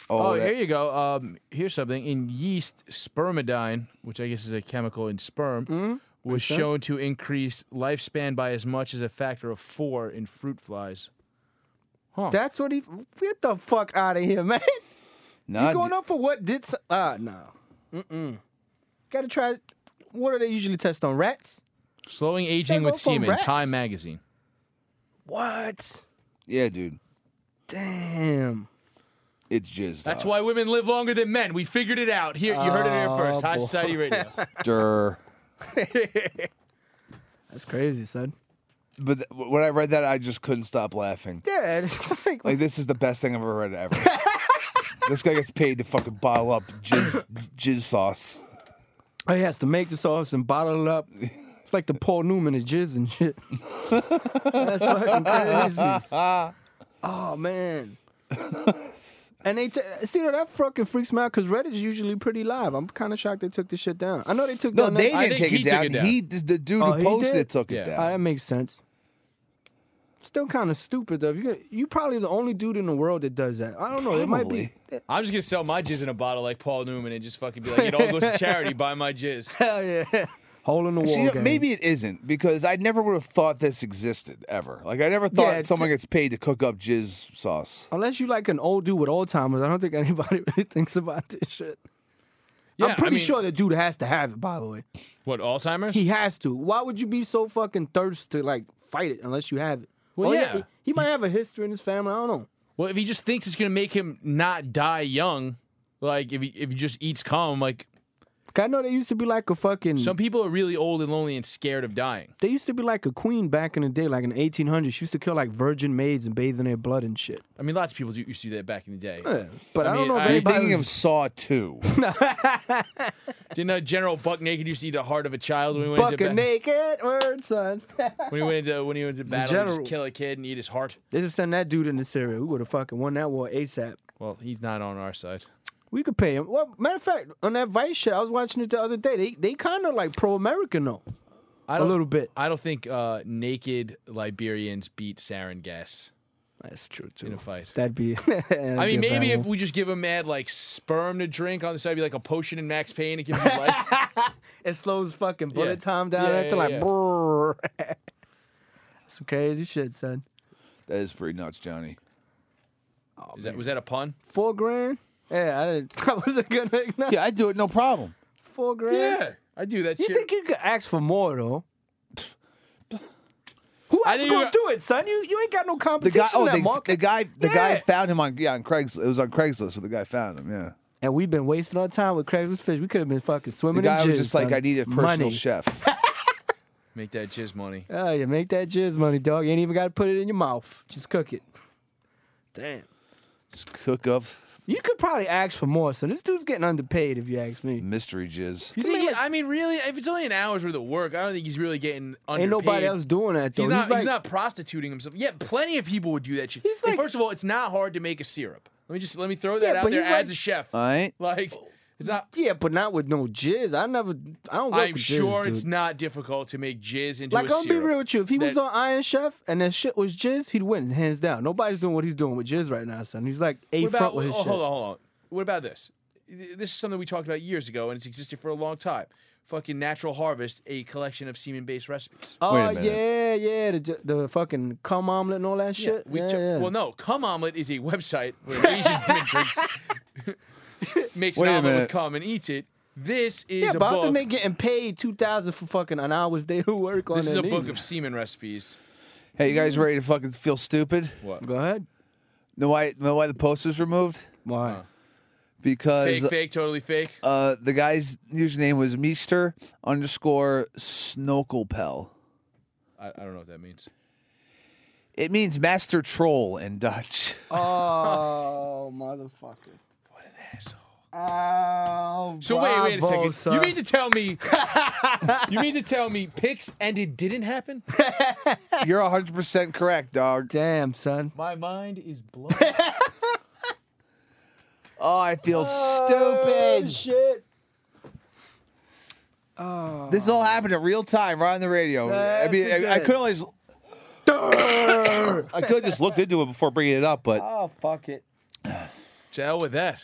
Oh, that- here you go. Here's something. In yeast, spermidine, which I guess is a chemical in sperm, was Makes sense. shown to increase lifespan by as much as a factor of 4 in fruit flies. Huh. That's what he. Get the fuck out of here, man. Nah, You going up for what? No. Gotta try. What do they usually test on? Rats? Slowing aging Gotta with go for semen. rats? Time magazine. What? yeah, dude. Damn. It's jizz. That's why women live longer than men. We figured it out. Here, you heard it here first. High boy. Society Radio. Durr. That's crazy, son. But when I read that, I just couldn't stop laughing. Yeah, it's Like, this is the best thing I've ever read ever. This guy gets paid to fucking bottle up jizz sauce. oh, he has to make the sauce and bottle it up. It's like the Paul Newman is jizz and shit. That's fucking crazy. Oh man. And they see that fucking freaks me out because Reddit's usually pretty live. I'm kind of shocked they took this shit down. I know they took No, down. they I didn't think take he it down. took it down. He, the dude Oh, who he posted did? it took it Yeah. down. That makes sense. Still kind of stupid though. You probably the only dude in the world that does that. I don't know. It might be. I'm just going to sell my jizz in a bottle like Paul Newman and just fucking be like, it all goes to charity. Buy my jizz. Hell yeah. Hole in the wall. See, game. maybe it isn't because I never would have thought this existed ever. Like I never thought Yeah, someone gets paid to cook up jizz sauce. Unless you like an old dude with Alzheimer's, I don't think anybody really thinks about this shit. Yeah, I'm pretty I mean, sure the dude has to have it, by the way. What, Alzheimer's? He has to. Why would you be so fucking thirsty to like fight it unless you have it? Well, Oh, yeah. He might have a history in his family. I don't know. Well, if he just thinks it's going to make him not die young, like if he just eats cum, like 'Cause I know they used to be like a fucking. some people are really old and lonely and scared of dying. They used to be like a queen back in the day, like in the 1800s. She used to kill like virgin maids and bathe in their blood and shit. I mean, lots of people used to do that back in the day. Yeah, but I, mean, don't know. If I- You're anybody thinking of was- Saw 2. Didn't General Buck Naked used to eat a heart of a child when he went Buck into a naked word, son. when he went into battle? He'd general. just kill a kid and eat his heart. They just send that dude into Syria. We would have fucking won that war ASAP. Well, he's not on our side. We could pay him. Well, matter of fact, on that Vice shit, I was watching it the other day. They kind of like pro-American though. I A don't- little bit. I don't think naked Liberians beat sarin gas That's true too. in a fight. That'd be. I mean, maybe if we just give him mad like sperm to drink on the side, be like a potion in Max Payne to give him life. it slows fucking bullet Yeah. time down Yeah, after yeah, like. yeah. Brrr. Some crazy shit, son. That is pretty nuts, Johnny. Was that a pun? $4,000. Yeah, I didn't. I wasn't gonna make nothing. Yeah, I'd do it, no problem. $4,000. I do that You shit. think you could ask for more though? Who I else think gonna you- do it, son? You ain't got no The competition guy, in that market. the guy Yeah. found him on Craigslist. It was on Craigslist, but the guy found him. Yeah, And we've been wasting our time with Craigslist fish. We could have been fucking the swimming guy in was jizz, just like, son. I need a personal Money. chef. Make that jizz money. Oh, you make that jizz money, dog. You ain't even got to put it in your mouth. Just cook it. Damn. Just cook up You could probably ask for more, so this dude's getting underpaid if you ask me. mystery jizz. You think? I mean, really? If it's only an hour's worth of work, I don't think he's really getting underpaid. Ain't nobody else doing that, though. He's not. like, He's not prostituting himself. Yeah, plenty of people would do that shit. He's Hey, like- first of all, it's not hard to make a syrup. Let me throw that Yeah, out but there he's as like- a chef. All right. Like, it's not. Yeah, but not with no jizz. I don't work I'm with sure jizz, it's dude. not difficult to make jizz into Like, a I'm syrup. be real with you. If he was that- on Iron Chef and that shit was jizz, he'd win, hands down. Nobody's doing what he's doing with jizz right now, son. He's like What front about? with his shit. Hold on. What about this? This is something we talked about years ago, and it's existed for a long time. Fucking Natural Harvest, a collection of semen-based recipes. Wait Oh, a minute. yeah. The fucking cum omelet and all that shit. Yeah. Well, no, Cum Omelet is a website where an Asian woman makes Wait an a omelet with minute. cum and eats it. This is Yeah, a but I book. think they getting paid $2,000 for fucking an hour's day of work on This is that a book needle. of semen recipes. Hey, you guys ready to fucking feel stupid? What? Go ahead. Know why the poster's removed? Why? Because Fake, totally fake. the guy's username was Meester_Snokelpel. I don't know what that means. It means master troll in Dutch. Oh, motherfucker. What an asshole. Oh, So wait a bravo, second. son. You mean to tell me Pix and it didn't happen? You're 100% correct, dog. Damn, son. My mind is blown. Oh, I feel stupid. Shit. This all happened in real time, right on the radio. I mean, Yes, it I did. could always. I could have just looked into it before bringing it up, but Oh, fuck it. To hell with that.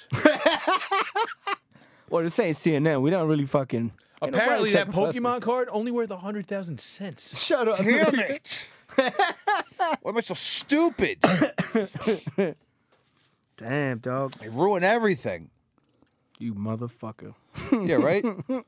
Well, this ain't CNN. We don't really fucking. ain't Apparently, nobody that checking for us. Pokemon card only worth 100,000 cents. Shut up. Damn it! Why am I so stupid? Damn, dog. They ruin everything. You motherfucker. Yeah, right?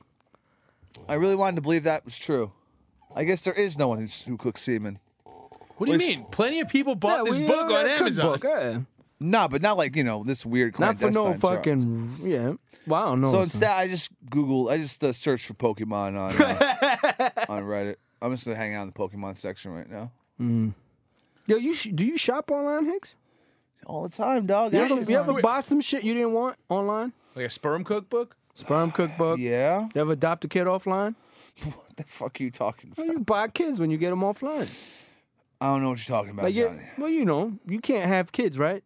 I really wanted to believe that was true. I guess there is no one who cooks semen. What do you mean? Plenty of people bought this book on Amazon. Nah, but not like, this weird Not for no clandestine job. fucking. Yeah. Well, I don't know. So instead, I just searched for Pokemon on on Reddit. I'm just gonna hang out in the Pokemon section right now. Yo, do you shop online, Hicks? All the time, dog. You ever buy some shit you didn't want online? Like a sperm cookbook? Sperm cookbook. Yeah. You ever adopt a kid offline? What the fuck are you talking about? Well, you buy kids when you get them offline. I don't know what you're talking about, Like, Johnny. well, you can't have kids, right?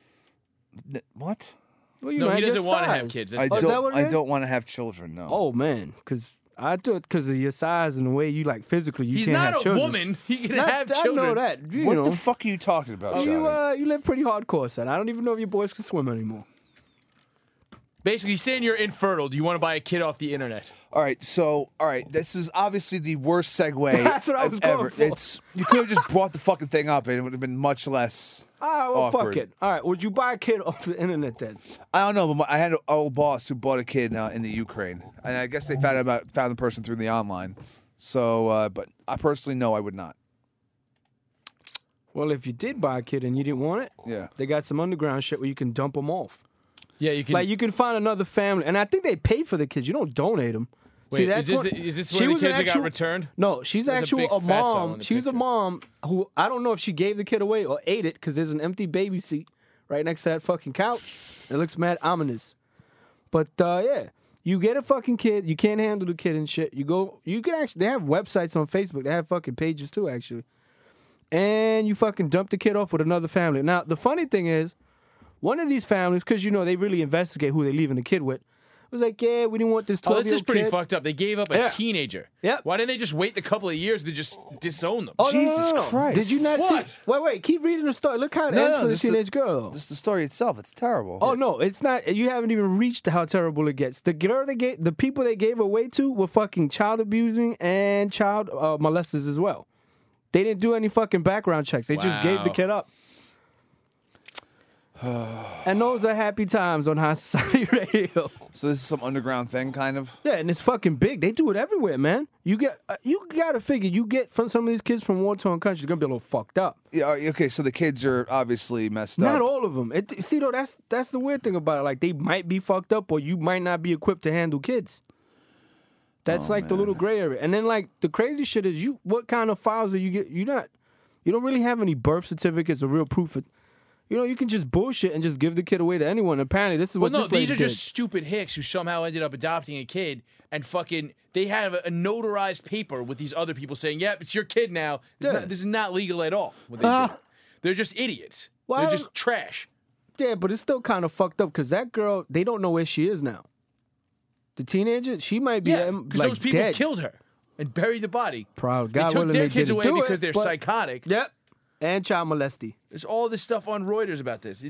What? Well, you No, know, he your doesn't want to size. have kids. I That's is that what it don't. I is? don't want to have children. No. Oh man, because I do it because of your size and the way you like physically. You He's can't not have a children. woman. He can Not- have I children. know that. You What know. the fuck are you talking about, Johnny? You live pretty hardcore, son. I don't even know if your boys can swim anymore. Basically, he's saying you're infertile. Do you want to buy a kid off the internet? All right, this is obviously the worst segue That's what I was I've going ever. for. You could have just brought the fucking thing up, and it would have been much less. All right, well, awkward. fuck it. All right, would you buy a kid off the internet then? I don't know, but I had an old boss who bought a kid in the Ukraine, and I guess they found the person through the online. So, but I personally know I would not. Well, if you did buy a kid and you didn't want it, Yeah. they got some underground shit where you can dump them off. Yeah, you can. Like you can find another family, and I think they pay for the kids. You don't donate them. Wait, that's is this one of the was an kids that got actual- returned? No, she's There's a actually big a fat cell in mom. the She was a picture. mom who I don't know if she gave the kid away or ate it because there's an empty baby seat right next to that fucking couch. It looks mad ominous. But yeah, you get a fucking kid. You can't handle the kid and shit. You can actually. They have websites on Facebook. They have fucking pages too, actually. And you fucking dump the kid off with another family. Now the funny thing is, one of these families, because they really investigate who they're leaving the kid with, was like, yeah, we didn't want this 12-year-old Oh, this is pretty kid. fucked up. They gave up a Yeah. teenager. Yep. Why didn't they just wait a couple of years to just disown them? Oh, no, no, Jesus no. Christ. Did you not What? see? Wait, keep reading the story. Look how it ends for the just the- teenage girl. Just the story itself. It's terrible. Oh no, it's not. You haven't even reached how terrible it gets. The girl the people they gave away to were fucking child abusing and child molesters as well. They didn't do any fucking background checks. They just gave the Wow. kid up. And those are happy times on High Society Radio. So this is some underground thing, kind of. Yeah, and it's fucking big. They do it everywhere, man. You gotta figure you get from some of these kids from war-torn countries, they're gonna be a little fucked up. Yeah. Okay. So the kids are obviously messed Not up. all of them. See, though, that's the weird thing about it. Like, they might be fucked up, or you might not be equipped to handle kids. That's the little gray area. And then, like, the crazy shit is, what kind of files are you get? You don't really have any birth certificates or real proof of. You can just bullshit and just give the kid away to anyone. Apparently, this is what Well, no, this lady these are did. just stupid hicks who somehow ended up adopting a kid and fucking. They have a notarized paper with these other people saying, "Yep, it's your kid now." This is not legal at all. What they do. They're just idiots. Well, They're just trash. Yeah, but it's still kind of fucked up because that girl, they don't know where she is now. The teenager, she might be because like those people dead. killed her and buried the body. Proud They God took willing their they kids didn't away do it, because they're but- psychotic. Yep, and child molesty. There's all this stuff on Reuters about this.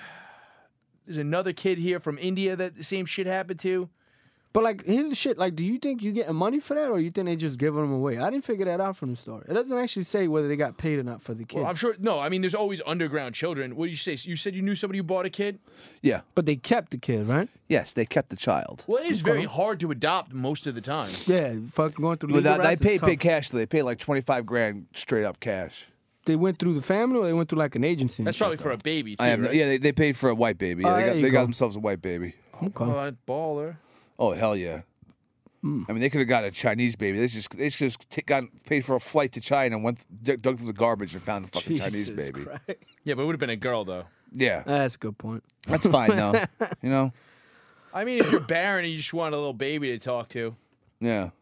There's another kid here from India that the same shit happened to. But like, here's the shit. Like, do you think you getting money for that, or you think they just giving them away? I didn't figure that out from the story. It doesn't actually say whether they got paid or not for the kids. Well, I'm sure. No, I mean, there's always underground children. What did you say? You said you knew somebody who bought a kid? Yeah. But they kept the kid, right? Yes, they kept the child. Well, it is very hard to adopt most of the time. Yeah, fucking going through legal Without, they rights is paid tough. big cash. They paid like $25,000 straight up cash. They went through the family, or they went through like an agency. and That's shit, probably for though? a baby, too, I have right? yeah. They paid for a white baby. Oh, Yeah, there they you got go. themselves a white baby. Okay. Oh, baller. Oh hell yeah! I mean, they could have got a Chinese baby. They just got paid for a flight to China and dug through the garbage and found the fucking Chinese Jesus baby. Christ. Yeah, but it would have been a girl, though. Yeah, That's a good point. that's fine though. You know? I mean, if you're barren and you just want a little baby to talk to, Yeah.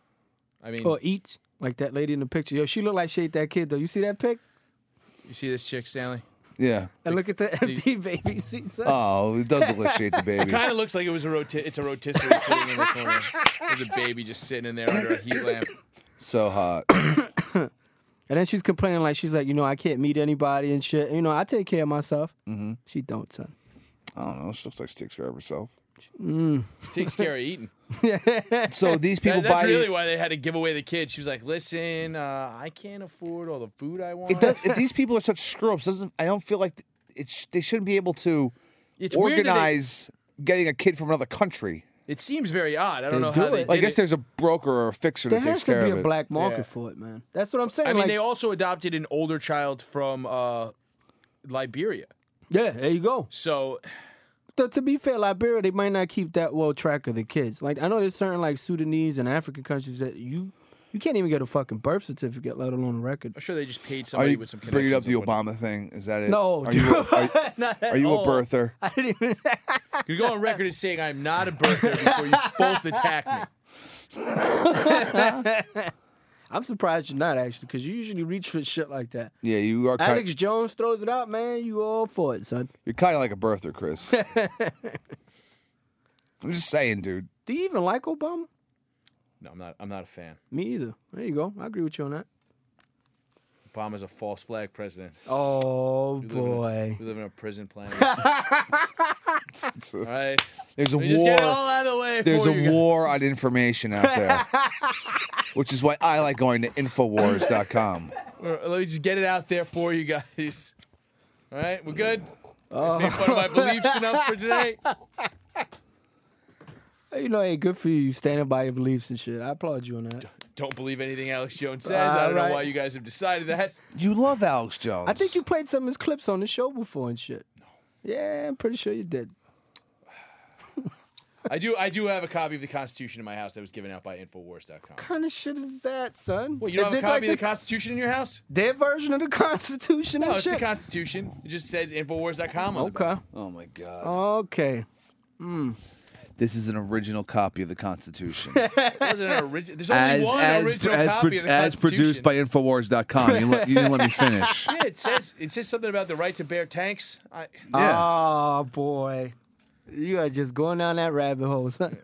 I mean, Or eat, like that lady in the picture. Yo, she looked like she ate that kid, though. You see that pic? you see this chick, Stanley? Yeah. And look at the empty baby seat. son. Oh, it does look like she ate the It baby. kind of looks like it's a rotisserie sitting in the corner. There's a baby just sitting in there under a heat lamp. So hot. And then she's complaining like, she's like, I can't meet anybody and shit. I take care of myself. Mm-hmm. She don't, son. I don't know. She looks like she takes care of herself. She takes care of eating. So these people That's buy. really why they had to give away the kid. She was like, "Listen, I can't afford all the food I want." If these people are such screw-ups, I don't feel like they shouldn't be able to It's weird that organize getting a kid from another country. It seems very odd. I They don't know do how they it. did I guess it. there's a broker or a fixer There that has takes to care be of a it. black market Yeah. for it, man. That's what I'm saying. I mean, like, they also adopted an older child from Liberia. yeah, there you go. So To be fair, Liberia, they might not keep that well track of the kids. Like, I know there's certain like Sudanese and African countries that you can't even get a fucking birth certificate, let alone a record. I'm sure they just paid Are somebody you with some bringing connections. up the and whatnot. Obama thing? Is that it? No, Are dude. you Not at are you a all. birther? I didn't even. You go on record as saying I'm not a birther before you both attack me. I'm surprised you're not actually, because you usually reach for shit like that. Yeah, you are. Alex Jones throws it out, man. You all for it, son. You're kind of like a birther, Chris. I'm just saying, dude. Do you even like Obama? No, I'm not a fan. Me either. There you go. I agree with you on that. Obama's a false flag president. Oh boy. We live in a prison planet. All right. There's a Let me just war. get it all out of the way. There's for a you guys. war on information out there, which is why I like going to Infowars.com. Let me just get it out there for you guys. All right, we're good. Just made fun of my beliefs enough for today. You know, hey, good for you. You standing by your beliefs and shit. I applaud you on that. Don't believe anything Alex Jones says. I don't know why you guys have decided that. You love Alex Jones. I think you played some of his clips on the show before and shit. No. Yeah, I'm pretty sure you did. I do have a copy of the Constitution in my house that was given out by Infowars.com. What kind of shit is that, son? Well, you don't Is have a it copy like of the Constitution in your house? Their version of the Constitution No, and it's shit? the Constitution. It just says Infowars.com on the Okay. back. Oh my God. Okay. This is an original copy of the Constitution. It wasn't an original. There's only one original copy of the as Constitution. produced by Infowars.com. You didn't let me finish. Yeah, it says something about the right to bear tanks. Yeah. Oh, boy. You are just going down that rabbit hole, son.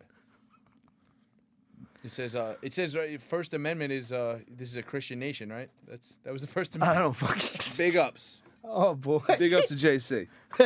It says right, First Amendment is this is a Christian nation, right? That was the First I Amendment. don't fucking... Big ups. Oh, boy. Big ups to JC.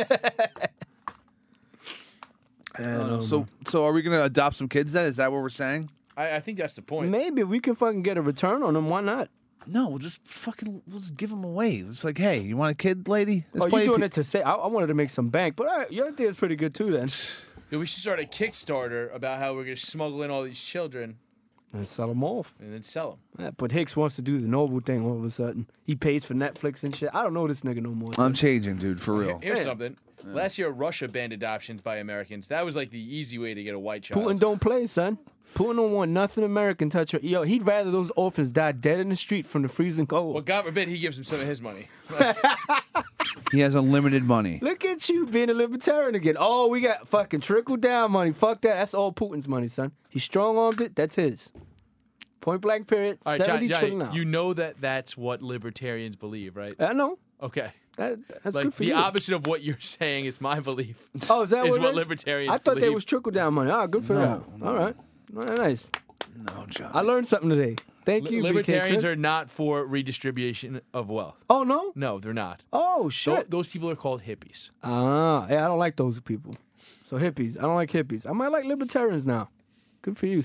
So are we gonna adopt some kids then? Is that what we're saying? I think that's the point. Maybe if we can fucking get a return on them, why not? No, we'll just give them away. It's like, hey, you want a kid, lady? Let's play you're doing pe- it to say... I wanted to make some bank, but all right, your idea is pretty good, too, then. Yeah, we should start a Kickstarter about how we're going to smuggle in all these children And sell them off. and then sell them. Yeah, but Hicks wants to do the noble thing all of a sudden. He pays for Netflix and shit. I don't know this nigga no more. I'm changing, dude, for real. Here's Damn. something. Last year, Russia banned adoptions by Americans. That was like the easy way to get a white child. Putin don't play, son. Putin don't want nothing American touch. Yo, he'd rather those orphans die dead in the street from the freezing cold. Well, God forbid he gives them some of his money. He has unlimited money. Look at you being a libertarian again. Oh, we got fucking trickle down money. Fuck that. That's all Putin's money, son. He strong armed it. That's his. Point blank period. All right, 70 Johnny, trillion dollars. you know that's what libertarians believe, right? I know. Okay. That's Like good for the you. opposite of what you're saying is my belief. Oh, is that is what, what it is? libertarians I thought they believe. was trickle down money. Ah, good for them. All right. Nice. No, John. I learned something today. Thank you, BK Libertarians Chris. are not for redistribution of wealth. Oh, no? No, they're not. Oh, shit. Those people are called hippies. Ah, yeah, I don't like those people. So hippies. I don't like hippies. I might like libertarians now. Good for you.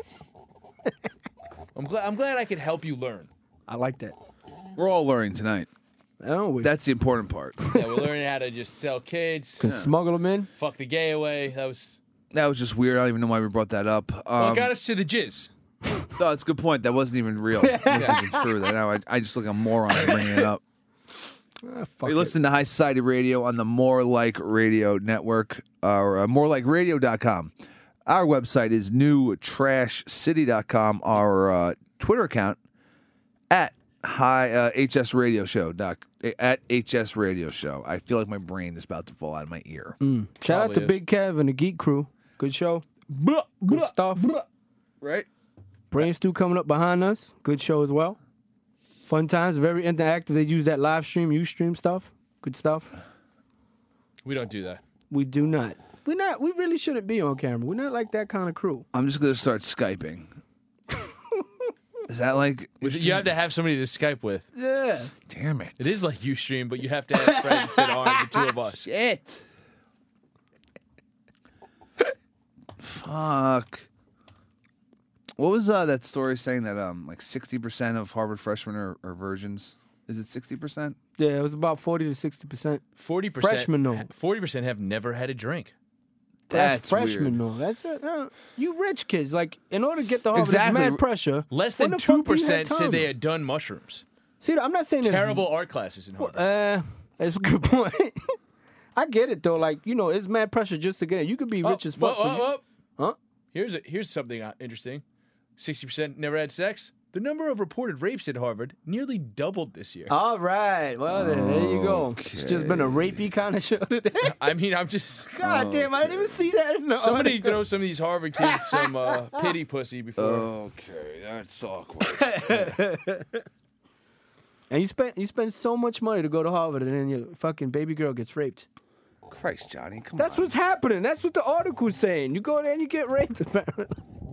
I'm glad I could help you learn. I like that. We're all learning tonight. I don't. That's the important part. Yeah, we're learning how to just sell kids, Can smuggle them in. fuck the gay away. That was just weird. I don't even know why we brought that up. well, it got us to the jizz. No, that's a good point. That wasn't even real. It wasn't even true. That now I just look like a moron for bringing it up. Fuck You listen to High Society Radio on the More Like Radio Network or morelikeradio.com. Our website is newtrashcity.com. Our Twitter account at HS Radio Show at HS Radio Show. I feel like my brain is about to fall out of my ear. Shout out to Probably is. Big Kev and the Geek Crew. Good show. Good stuff. Right? Brain Stew coming up behind us. Good show as well. Fun times. Very interactive. They use that live stream, Ustream stuff. Good stuff. We don't do that. We do not. We really shouldn't be on camera. We're not like that kind of crew. I'm just going to start Skyping. Is that like... You have to have somebody to Skype with. Yeah. Damn it. It is like Ustream, but you have to have friends that aren't the two of us. Shit. Fuck. What was that story saying that like 60% of Harvard freshmen are virgins? Is it 60%? Yeah, it was about 40 to 60%. 40%. Freshmen, though. 40% have never had a drink. That's freshmen, weird. though. That's it. You rich kids. Like, in order to get to Harvard, Exactly. there's mad pressure. Less When than the fuck do you have 2% said time? they had done mushrooms. See, I'm not saying there's Terrible art classes in Harvard. That's a good point. I get it though. Like, you know, it's mad pressure just to get it. You could be rich as fuck. Huh? Here's something interesting. 60% never had sex. The number of reported rapes at Harvard nearly doubled this year. All right. Well, there you go. It's just been a rapey kind of show today. I mean, I'm just. God damn, I didn't even see that in the Somebody article. throw some of these Harvard kids some pity pussy before. Okay, that's awkward. And you spend so much money to go to Harvard, and then your fucking baby girl gets raped. Christ, Johnny, come That's on. what's happening. That's what the article's saying. You go there and you get raped, apparently.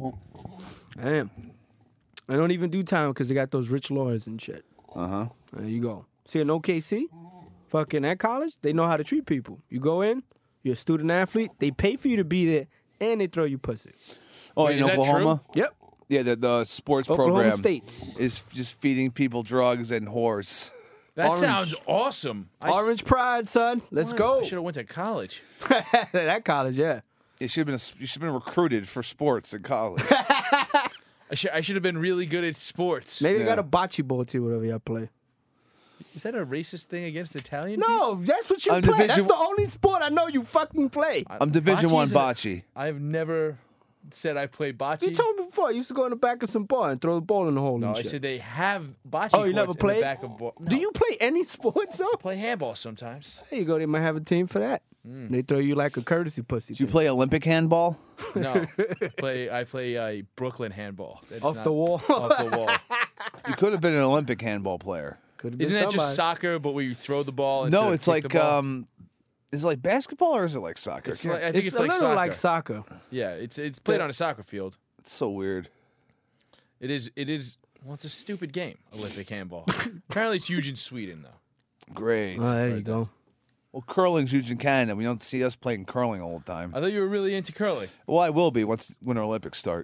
Damn. I don't even do time because they got those rich lawyers and shit. Uh-huh. There you go. See, in OKC, fucking at college, they know how to treat people. You go in, you're a student athlete, they pay for you to be there, and they throw you pussy. Oh, Wait, in is that Oklahoma? Yep. Yeah, the sports Oklahoma program States. is just feeding people drugs and whores. That Orange. sounds awesome. Orange Pride, son. Let's I go. should have went to college. That college, yeah. You should have been recruited for sports in college. I should have been really good at sports. Maybe they Yeah. got a bocce ball too, whatever y'all play. Is that a racist thing against Italian No, that's what you I'm play. Division- That's the only sport I know you fucking play. people? I'm Division One isn't a- bocce. I've never said I play bocce. You told me before. I used to go in the back of some bar and throw the ball in the hole No, and I shit. said they have bocce Oh, you never courts in played? the back of ball. Do you play any sports though? play handball sometimes? There you go. They might have a team for that. They throw you like a courtesy pussy. Do you thing. play Olympic handball? No, I play Brooklyn handball. That's Off not the wall? Off the wall. You could have been an Olympic handball player. Could have been Isn't that just somebody. soccer, but where you throw the ball? instead No, of it's kick like the ball? is it like basketball or is it like soccer? It's like, I think It's it's a like little soccer. like soccer. Yeah, it's played on a soccer field. It's so weird. It is. Well, it's a stupid game, Olympic handball. Apparently, it's huge in Sweden, though. Great. Oh, there you go. Well, curling's huge in Canada. We don't see us playing curling all the time. I thought you were really into curling. Well, I will be once Winter Olympics start.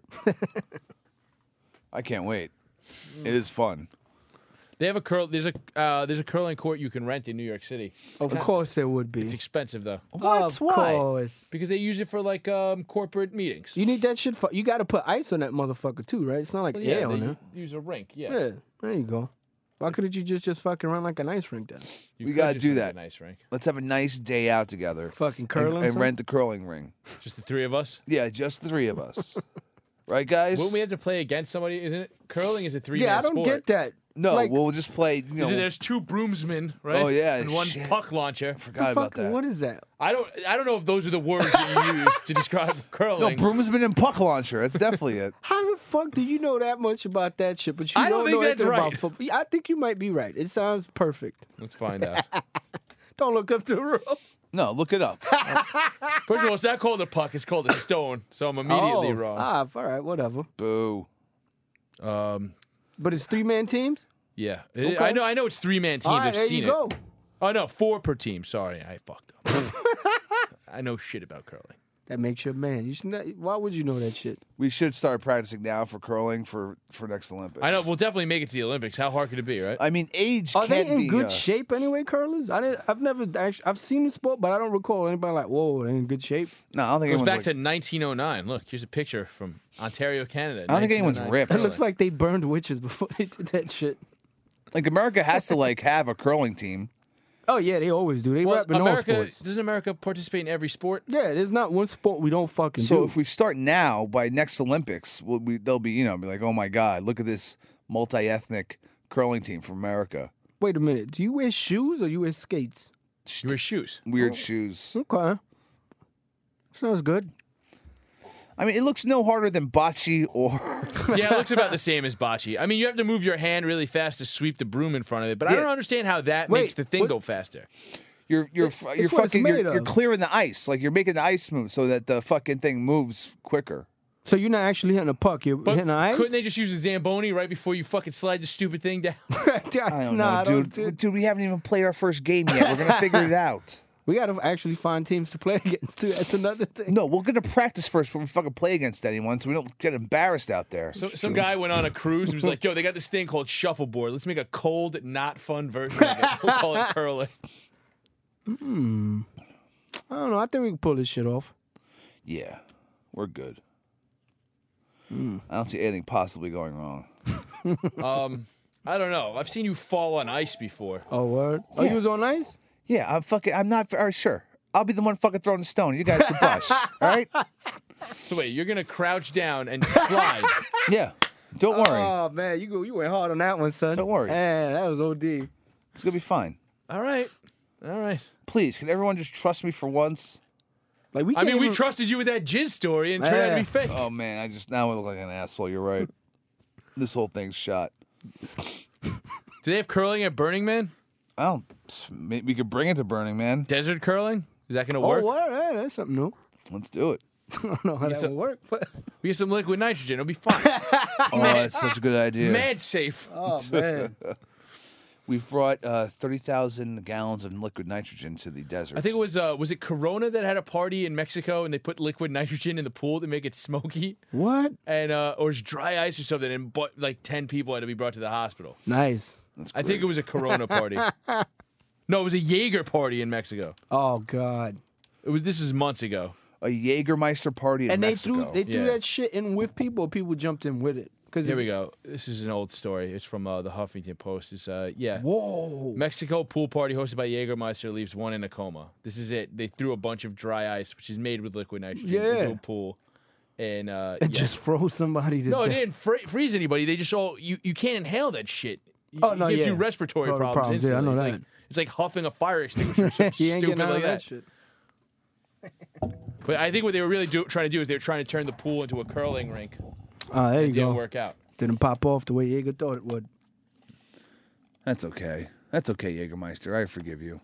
I can't wait. It is fun. They have a there's a curling court you can rent in New York City. Of course there would be. It's expensive though, What? Of Why? course. because they use it for like corporate meetings. You need that shit for. You got to put ice on that motherfucker too, right? It's not like Well, air yeah, on they there. use a rink. Yeah, Yeah, there you go. Why couldn't you just fucking run like an ice rink then? You We could gotta just do rent that. a nice rink. Let's have a nice day out together. Fucking And, curling and son? rent the curling ring. Just the three of us. Yeah, just the three of us. Right, guys? Wouldn't we have to play against somebody? Isn't it? Curling is a three-man Yeah, I don't sport. get that. No, like, we'll just play. You know, There's two broomsmen, right? Oh, yeah, and one shit. puck launcher. forgot about that. What is that? I don't know if those are the words that you use to describe No, curling. broomsman and puck launcher. That's definitely it. How the fuck do you know that much about that shit? But you I don't think know that's anything right. about football. Yeah, I think you might be right. It sounds perfect. Let's find out. Don't look up the rule. No, look it up. First of all, it's not called a puck; it's called a stone. So I'm immediately wrong. Ah, all right, whatever. Boo. But it's 3-man teams. Yeah, Okay. I know it's three-man teams. All right, I've there seen you go. it. Oh no, 4 per team. Sorry, I fucked up. I know shit about curling. That makes you a man. You should not, why would you know that shit? We should start practicing now for curling for next Olympics. I know we'll definitely make it to the Olympics. How hard could it be, right? I mean, age Are they can't in be. good shape anyway, curlers? I've never actually. I've seen the sport, but I don't recall anybody like, whoa, they're in good shape. No, I don't think It goes anyone's back like, to 1909. Look, here's a picture from Ontario, Canada. I don't think anyone's 1909 ripped. It curling. looks like they burned witches before they did that shit. like America has to like have a curling team. Oh yeah, they always do. They Well, rep in all America sports. doesn't America participate in every sport? Yeah, there's not one sport we don't fucking So do. if we start now, by next Olympics, they'll be be like, oh my god, look at this multi-ethnic curling team from America. Wait a minute. Do you wear shoes or you wear skates? You wear shoes. Weird shoes. Okay. Sounds good. I mean, it looks no harder than bocce or. Yeah, it looks about the same as bocce. I mean, you have to move your hand really fast to sweep the broom in front of it, but I Yeah. don't understand how that Wait, makes the thing what- go faster. You're what it's fucking made you're of. clearing the ice, like you're making the ice move so that the fucking thing moves quicker. So you're not actually hitting a puck. You're But hitting the ice. couldn't they just use a Zamboni right before you fucking slide the stupid thing down? I don't know, dude. Dude, we haven't even played our first game yet. We're gonna figure it out. We got to actually find teams to play against, too. That's another thing. No, we're gonna practice first before we fucking play against anyone, so we don't get embarrassed out there. So, some guy went on a cruise and was like, yo, they got this thing called shuffleboard. Let's make a cold, not fun version of it. We'll call it curling. I don't know. I think we can pull this shit off. Yeah, we're good. I don't see anything possibly going wrong. I don't know. I've seen you fall on ice before. Oh, word? Oh, Yeah. you was on ice? Yeah, I'm not sure. I'll be the one fucking throwing the stone. You guys can brush. All right? So wait, you're going to crouch down and slide. Yeah. Don't worry. Oh, man. You went hard on that one, son. Don't worry. Man, that was OD. It's gonna be fine. All right. Please, can everyone just trust me for once? Like we we trusted you with that jizz story and turned out to be fake. Oh man, now I look like an asshole. You're right. This whole thing's shot. Do they have curling at Burning Man? Oh, maybe we could bring it to Burning Man. Desert curling? Is that going to Oh, work? what? Hey, that's something new. Let's do it. I don't know how that would work, but We get some liquid nitrogen. It'll be fine. Oh, that's such a good idea. Mad safe. oh man, We've brought 30,000 gallons of liquid nitrogen to the desert. I think it was it Corona that had a party in Mexico and they put liquid nitrogen in the pool to make it smoky? what? And or it's dry ice or something, and like 10 people had to be brought to the hospital. Nice. I think it was a Corona party. No, it was a Jaeger party in Mexico. Oh god. This was months ago. a Jägermeister party in And they Mexico. threw Yeah. that shit in with people. Or people jumped in with it. Here we go. This is an old story. It's from the Huffington Post. It's Whoa. Mexico pool party hosted by Jägermeister leaves one in a coma. This is it. They threw a bunch of dry ice, which is made with liquid nitrogen, into a pool, and It just froze somebody to no, it death. didn't freeze anybody. They just all you can't inhale that shit. Oh, no, it gives yeah. you respiratory Probably problems. problems, yeah, I know instantly. that. It's like huffing a fire extinguisher. Something He ain't stupid getting out like of that that. shit. But I think what they were really trying to do is they were trying to turn the pool into a curling rink. There you It didn't go. work out. Didn't pop off the way Jaeger thought it would. That's okay. That's okay, Jägermeister. I forgive you.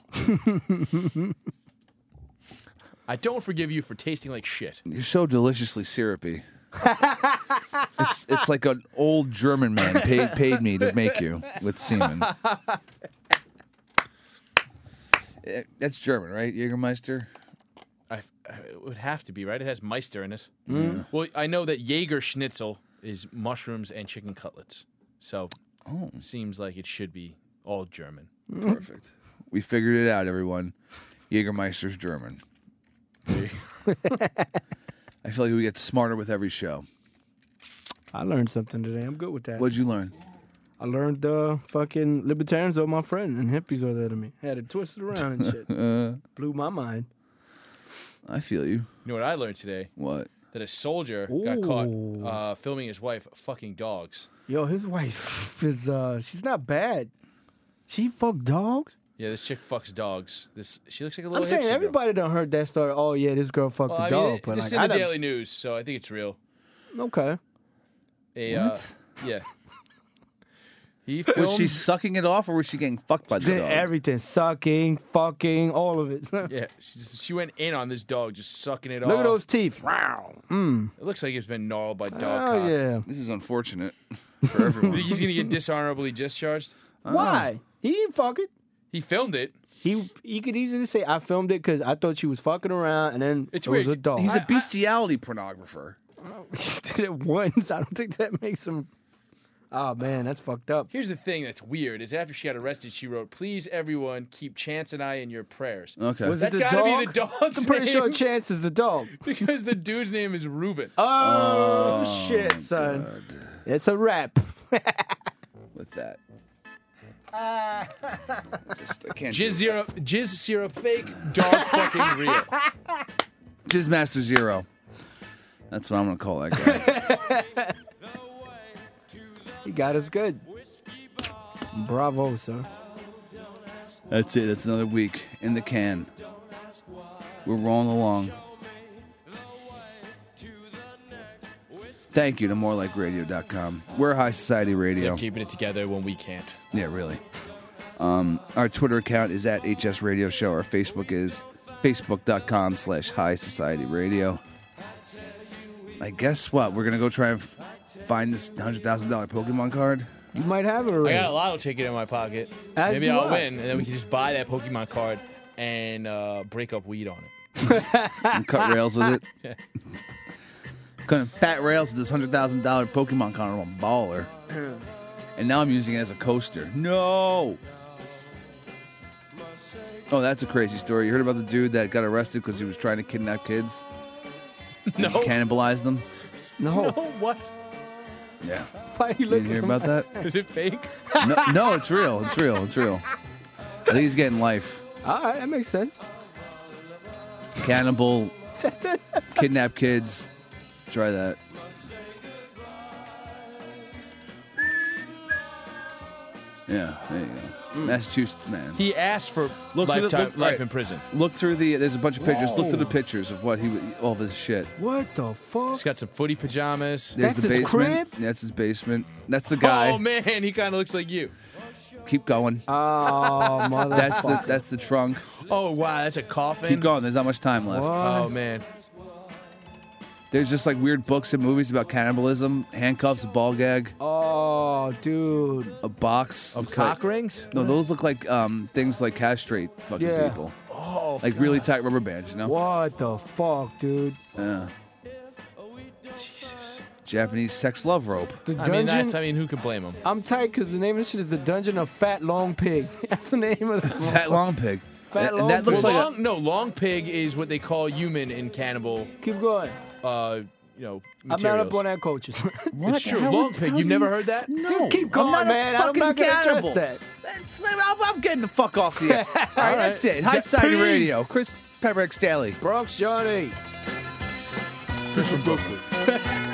I don't forgive you for tasting like shit. You're so deliciously syrupy. It's like an old German man paid me to make you with semen. That's German, right? Jägermeister? It would have to be, right? It has Meister in it. Well, I know that Jaeger Schnitzel is mushrooms and chicken cutlets. So seems like it should be all German. Perfect. We figured it out, everyone. Jägermeister's German. I feel like we get smarter with every show. I learned something today. I'm good with that. What'd you learn? I learned fucking libertarians are my friend and hippies are there to me. Had it twisted around and shit. Blew my mind. I feel you. You know what I learned today? What? That a soldier got caught filming his wife fucking dogs. Yo, his wife is she's not bad. She fucked dogs? Yeah, this chick fucks dogs. She looks like a little I'm saying hipster girl. everybody done heard that story. Oh yeah, this girl fucked Well, a I dog. mean, but this is like, in the Daily News, so I think it's real. Okay. What? Yeah. He filmed. Was she sucking it off or was she getting fucked by the Did dog? everything. Sucking, fucking, all of it. Yeah, she went in on this dog, just sucking it off. Look at those teeth. Wow. It looks like it's been gnarled by dog Oh cock. yeah. This is unfortunate for everyone. Think he's gonna get dishonorably discharged? Why? He didn't fuck it. He filmed it. He could easily say I filmed it because I thought she was fucking around, and then It's it was weird. a dog. He's a bestiality pornographer. He did it once. I don't think that makes him. Oh man, that's fucked up. Here's the thing that's weird is after she got arrested, she wrote, "Please, everyone, keep Chance and I in your prayers." Okay. Was That's it the gotta dog? be the dog's I'm pretty name. sure Chance is the dog. Because the dude's name is Ruben. Oh, shit, son. It's a wrap. With that. Just, I can't. Jizz syrup fake, dog fucking real. Jizzmaster Zero. That's what I'm gonna call that guy. He got us good. Bravo, sir. That's it. That's another week in the can. We're rolling along. Thank you to morelikeradio.com. We're High Society Radio. They're keeping it together when we can't. Yeah, really. Our Twitter account is at HS Radio Show. Our Facebook is facebook.com/High Society Radio. I guess what? We're going to go try and find this $100,000 Pokemon card? You might have it I already. got a lotto ticket in my pocket. As Maybe do I'll I. win, and then we can just buy that Pokemon card and break up weed on it. And cut rails with it. Yeah. Cutting fat rails with this $100,000 Pokemon card. I'm a baller. And now I'm using it as a coaster. No. Oh, that's a crazy story. You heard about the dude that got arrested because he was trying to kidnap kids? No. And cannibalize them? No. What? Yeah. Why are you You looking didn't hear at about that? Is it fake? No, it's real. It's real. It's real. I think he's getting life. All right, that makes sense. Cannibal, kidnap kids. Try that. Yeah, there you go. Massachusetts, man. He asked for Look through the- life right. in prison. Look through there's a bunch of pictures. Look through the Whoa. pictures of what all of his shit. What the fuck? He's got some footy pajamas. There's That's the his basement. crib? That's his basement. That's the guy. Oh man, he kind of looks like you. Keep going. Oh, mother. That's the trunk. Oh wow, that's a coffin. Keep going. There's not much time left. What? Oh man. There's just like weird books and movies about cannibalism. Handcuffs, a ball gag, Oh, dude. a box. Of Looks like- cock rings? No, those look like things like castrate fucking Yeah. people. Oh, Like really tight rubber bands, you know? What the fuck, dude? Yeah. Jesus. Japanese sex love rope. The I mean, dungeon. who could blame him? I'm tight because the name of the shit is the Dungeon of Fat Long Pig. That's the name of the Fat long pig. Fat And long that looks pig. like long pig is what they call human in cannibal. Keep going. Materials. I'm not up on that, coaches. What? It's true. How Long would- pig. how You've do never you- heard that? No. Just keep going, I'm not man. A I'm fucking not gonna address cannibal. that. I'm getting the fuck off the air. All right, that's it. High Society Peace. Radio. Chris Pepperx Daily. Bronx Johnny. Chris from Brooklyn.